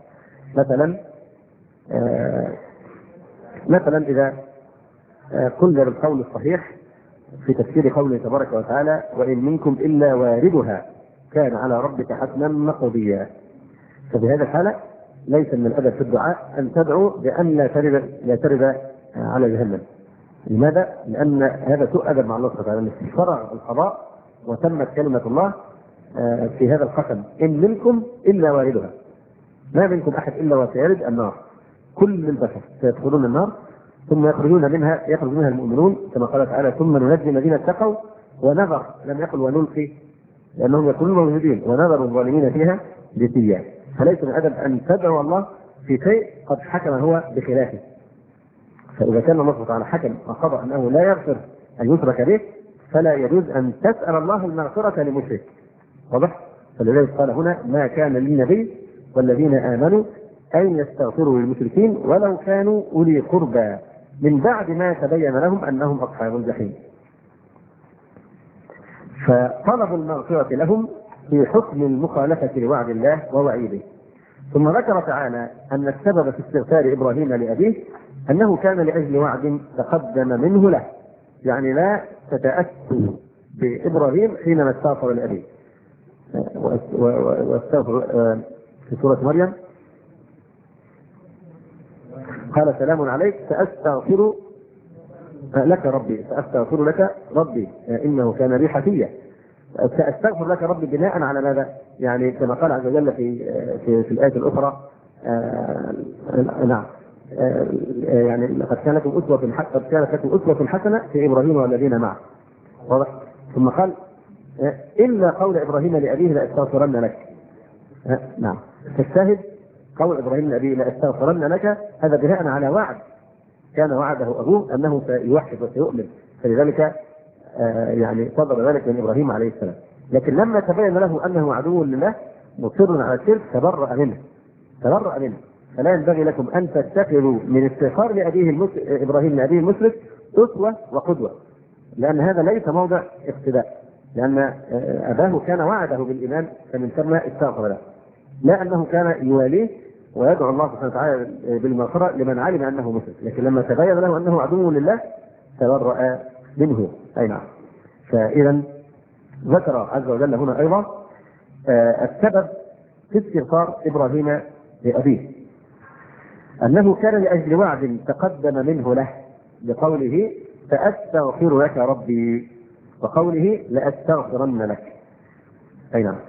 مثلا إذا قلنا بالقول الصحيح في تفسير قوله تبارك وتعالى: وإن منكم إلا واردها كان على ربك حتما مقضيا. ففي هذه الحالة ليس من الأدب في الدعاء أن تدعو بأن لا ترد على جهنم. لماذا؟ لأن هذا سوء أدب مع الله سبحانه وتعالى، فرغ القضاء وتمت كلمة الله في هذا القسم: إن منكم إلا واردها، ما منكم أحد إلا وسيرد النار، كل البشر سيدخلون النار ثم يخرج منها المؤمنون، كما قال تعالى: ثم ننجي الذين اتقوا ونذر، لم يقل ونلقي لأنهم يكونون موجودين، ونذر الظالمين فيها جثيا. فليس من الأدب أن تدعو الله في شيء قد حكم هو بخلافه. فإذا كان الله سبحانه وتعالى حكم وقضى أنه لا يغفر أن يشرك به فلا يجوز أن تسأل الله المغفرة لمشرك. واضح؟ فلذلك قال هنا: ما كان للنبي والذين آمنوا أن يستغفروا للمشركين ولو كانوا أولي قربى من بعد ما تبين لهم أنهم أصحاب الجحيم. فطلبوا المغفرة لهم في حكم المخالفة لوعد الله ووعيده. ثم ذكر تعالى أن السبب في استغفار إبراهيم لأبيه أنه كان لأجل وعد تقدم منه له، يعني لا تتأسوا بإبراهيم حينما استغفر لأبيه. واستغفر في سورة مريم: قال سلام عليك سأستغفر لك ربي إنه كان بي حفيا. سأستغفر لك ربي بناء على ماذا؟ يعني كما قال عز وجل في الآية الأخرى نعم يعني قد كانت لكم أسوة حسنة في إبراهيم والذين معه. واضح؟ ثم قال إلا قول إبراهيم لأبيه لأستغفرن لك. نعم، فالشاهد قول إبراهيم لأبيه لأستغفرن لك هذا بناء على وعد كان وعده أبوه أنه سيوحد وسيؤمن، فلذلك يعني صدر ذلك من إبراهيم عليه السلام. لكن لما تبين له أنه عدو لله مصر على الشرك تبرأ منه. فلا ينبغي لكم أن تتخذوا من استغفار إبراهيم لأبيه المشرك أسوة وقدوة، لأن هذا ليس موضع اقتداء، لأن أباه كان وعده بالإيمان فمن ثم استغفر له، لا أنه كان يواليه ويدعو الله سبحانه وتعالى بالمغفرة لمن علم أنه مشرك، لكن لما تبين له أنه عدو لله تبرأ منه. أي نعم. فإذا ذكر عز وجل هنا أيضا السبب في استغفار إبراهيم لأبيه أنه كان لأجل وعد تقدم منه له بقوله فأستغفر لك ربي، وقوله لأستغفرن لك. أي نعم.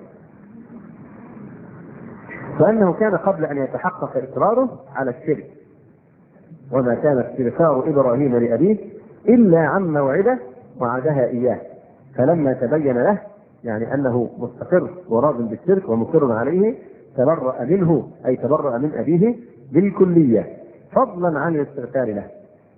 فأنه كان قبل أن يتحقق إصراره على الشرك، وما كان استغفار إبراهيم لأبيه إلا عن موعدة وعدها إياه، فلما تبين له يعني أنه مستقر وراض بالشرك ومصر عليه تبرأ منه، أي تبرأ من أبيه بالكلية فضلا عن الاستغفار له.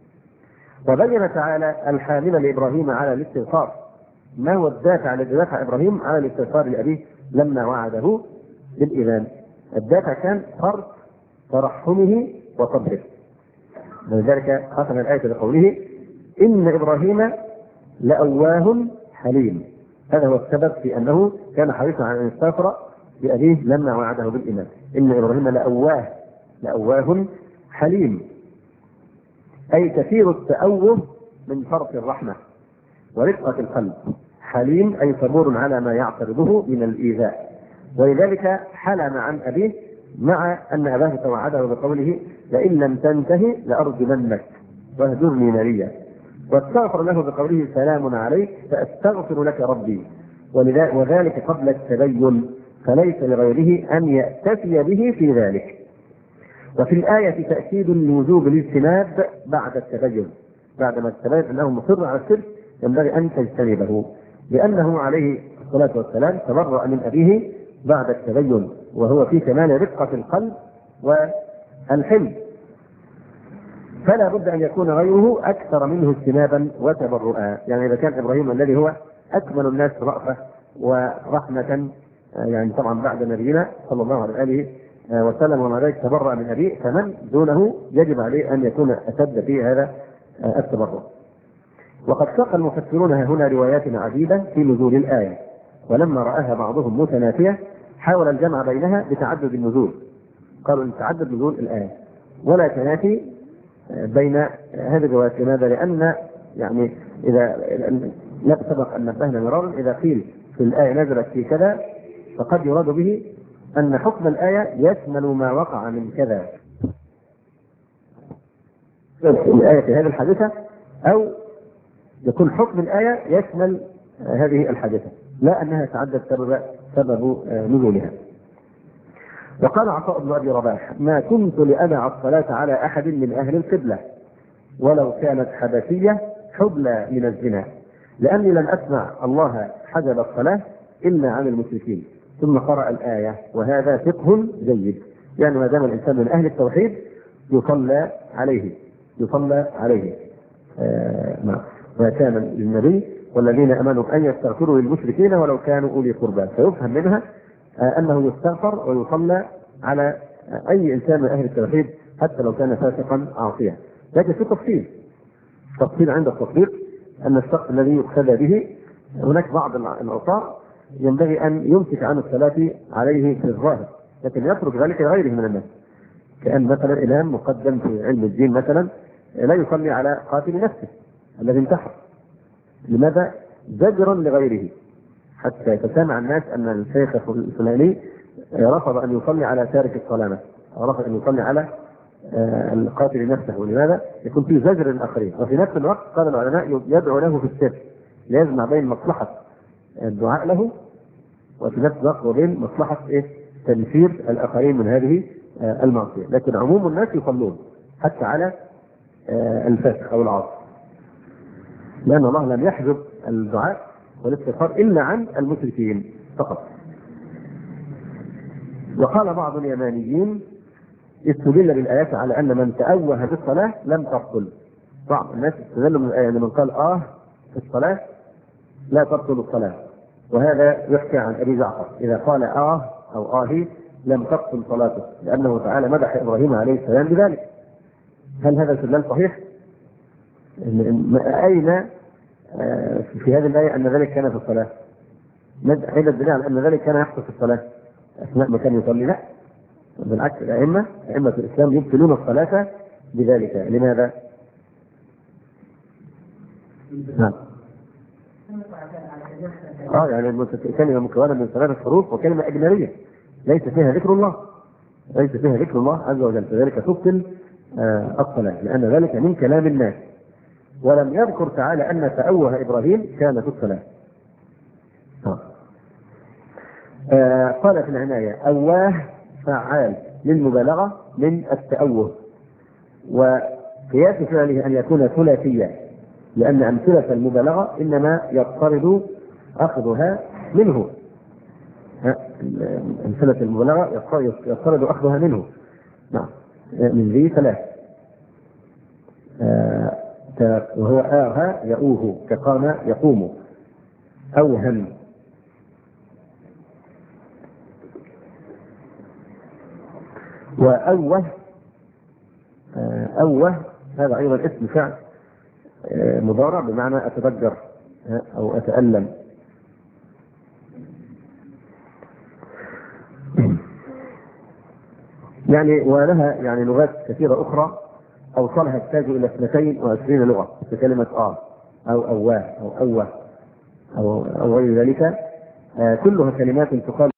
وبين تعالى الحامل لإبراهيم على الاستغفار، ما هو الدافع الذي دفع إبراهيم على الاستغفار لأبيه لما وعده بالإيمان؟ الدافع كان فرط ترحمه وصبره، ولذلك ختم الآية بقوله إن إبراهيم لأواه حليم. هذا هو السبب في أنه كان حريصا على أن يستغفر لأبيه لما وعده بالإيمان. إن إبراهيم لأواه حليم، أي كثير التأوه من فرط الرحمة ورقة القلب. حليم أي صبور على ما يعترضه من الإيذاء، ولذلك حلم عن أبيه مع أن أباه توعده بقوله لئن لم تنتهي لأرجمنك واهجرني مليا، واستغفر له بقوله سلام عليك فأستغفر لك ربي، وذلك قبل التبين، فليس لغيره أن يأتفي به في ذلك. وفي الآية تأكيد لوجوب الاجتناب بعد التبين، بعدما تبين أنه مصر على الشرك ينبغي أن تجتنبه، لأنه عليه الصلاة والسلام تبرأ من أبيه بعد التبين، وهو في كمال رقة القلب والحلم، فلا بد أن يكون غيره أكثر منه اجتنابا وتبرؤا. يعني إذا كان إبراهيم الذي هو أكمل الناس رأفة ورحمة يعني طبعا بعد نبينا صلى الله عليه وسلم وما ذلك تبرأ من أبيه، فمن دونه يجب عليه أن يكون أشد في هذا التبرؤ. وقد ساق المفسرون هنا روايات عديدة في نزول الآية، ولما رآها بعضهم متنافية حاول الجمع بينها بتعدد النزول، قالوا ان تعدد نزول الآية ولا تنافي بين هذه الروايات. لماذا؟ لأن يعني إذا سبق أن نبهنا مرارا إذا قيل في الآية نزلت في كذا فقد يراد به أن حكم الآية يشمل ما وقع من كذا الآية في هذه الحادثة، أو يكون حكم الآية يشمل هذه الحادثة، لا أنها تعدد سبب نزولها. وقال عطاء بن أبي رباح ما كنت لأدع الصلاة على أحد من أهل القبلة ولو كانت حبشية حبلى من الزنا، لأني لم أسمع الله حجب الصلاة إلا عن المشركين. ثم قرأ الآية وهذا فقه جيد، يعني ما دام الإنسان من أهل التوحيد يصلى عليه ما كان للنبي والذين امنوا ان يستغفروا للمشركين ولو كانوا اولي قربى، فيفهم منها انه يستغفر ويصلى على اي انسان من اهل التوحيد حتى لو كان فاسقا عاصيا. لكن في تفصيل عند التطبيق ان الشخص الذي يقتدى به هناك بعض العصاة ينبغي ان يمسك عن الصلاة عليه في الظاهر، لكن يترك ذلك لغيره من الناس، كأن مثلا إمام مقدم في علم الدين مثلا لا يصلي على قاتل نفسه الذي انتحر. لماذا؟ زجرا لغيره، حتى يتسامع الناس أن الشيخ الفلاني رفض أن يصلي على تارك الصلاة، رفض أن يصلي على القاتل نفسه. ولماذا؟ يكون فيه زجر للآخرين. وفي نفس الوقت قال العلماء يدعو له في السر ليجمع بين مصلحة الدعاء له، وفي نفس الوقت وبين مصلحة تنفير الآخرين من هذه المعصية. لكن عموم الناس يصلون حتى على الفاسق أو العاصي، لأن الله لم يحجب الدعاء والاستغفار إلا عن المشركين فقط. وقال بعض اليمانيين استدل بالآيات على أن من تأوه في الصلاة لم تبطل. بعض الناس استدلوا من الآية أن من قال في الصلاة لا تبطل الصلاة، وهذا يحكى عن أبي جعفر إذا قال أو آهي لم تبطل صلاته، لأنه تعالى مدح إبراهيم عليه السلام بذلك. هل هذا استدلال صحيح؟ أين في هذه الآية أن ذلك كان في الصلاة؟ أين الدليل على أن ذلك كان يحصل في الصلاة أثناء ما كان يصلي؟ لا، بالعكس، أئمة الإسلام يبطلون الصلاة بذلك. لماذا؟ نعم. يعني كلمة مكونة من 3 حروف وكلمة أجنبية ليس فيها ذكر الله عز وجل، فذلك تبطل الصلاة، لأن ذلك من كلام الناس، ولم يذكر تعالى أن تأوه إبراهيم كان في الصلاة. قال في العناية أواه فعال للمبالغة من التأوه، وقياس فعله أن يكون ثلاثيا، لأن أمثلة المبالغة إنما يضطرد أخذها منه. أمثلة المبالغة يضطرد أخذها منه. نعم، من ذي 3، وهو يؤوه كقام يقوم، أوهم. وأوه هذا أيضا اسم فعل مضارع بمعنى أتضجر أو أتألم. يعني ولها لغات كثيرة أخرى أوصلها تحتاج إلى 22 لغة في كلمة أو أواه أو أوه أو غير ذلك، كلها كلمات تقال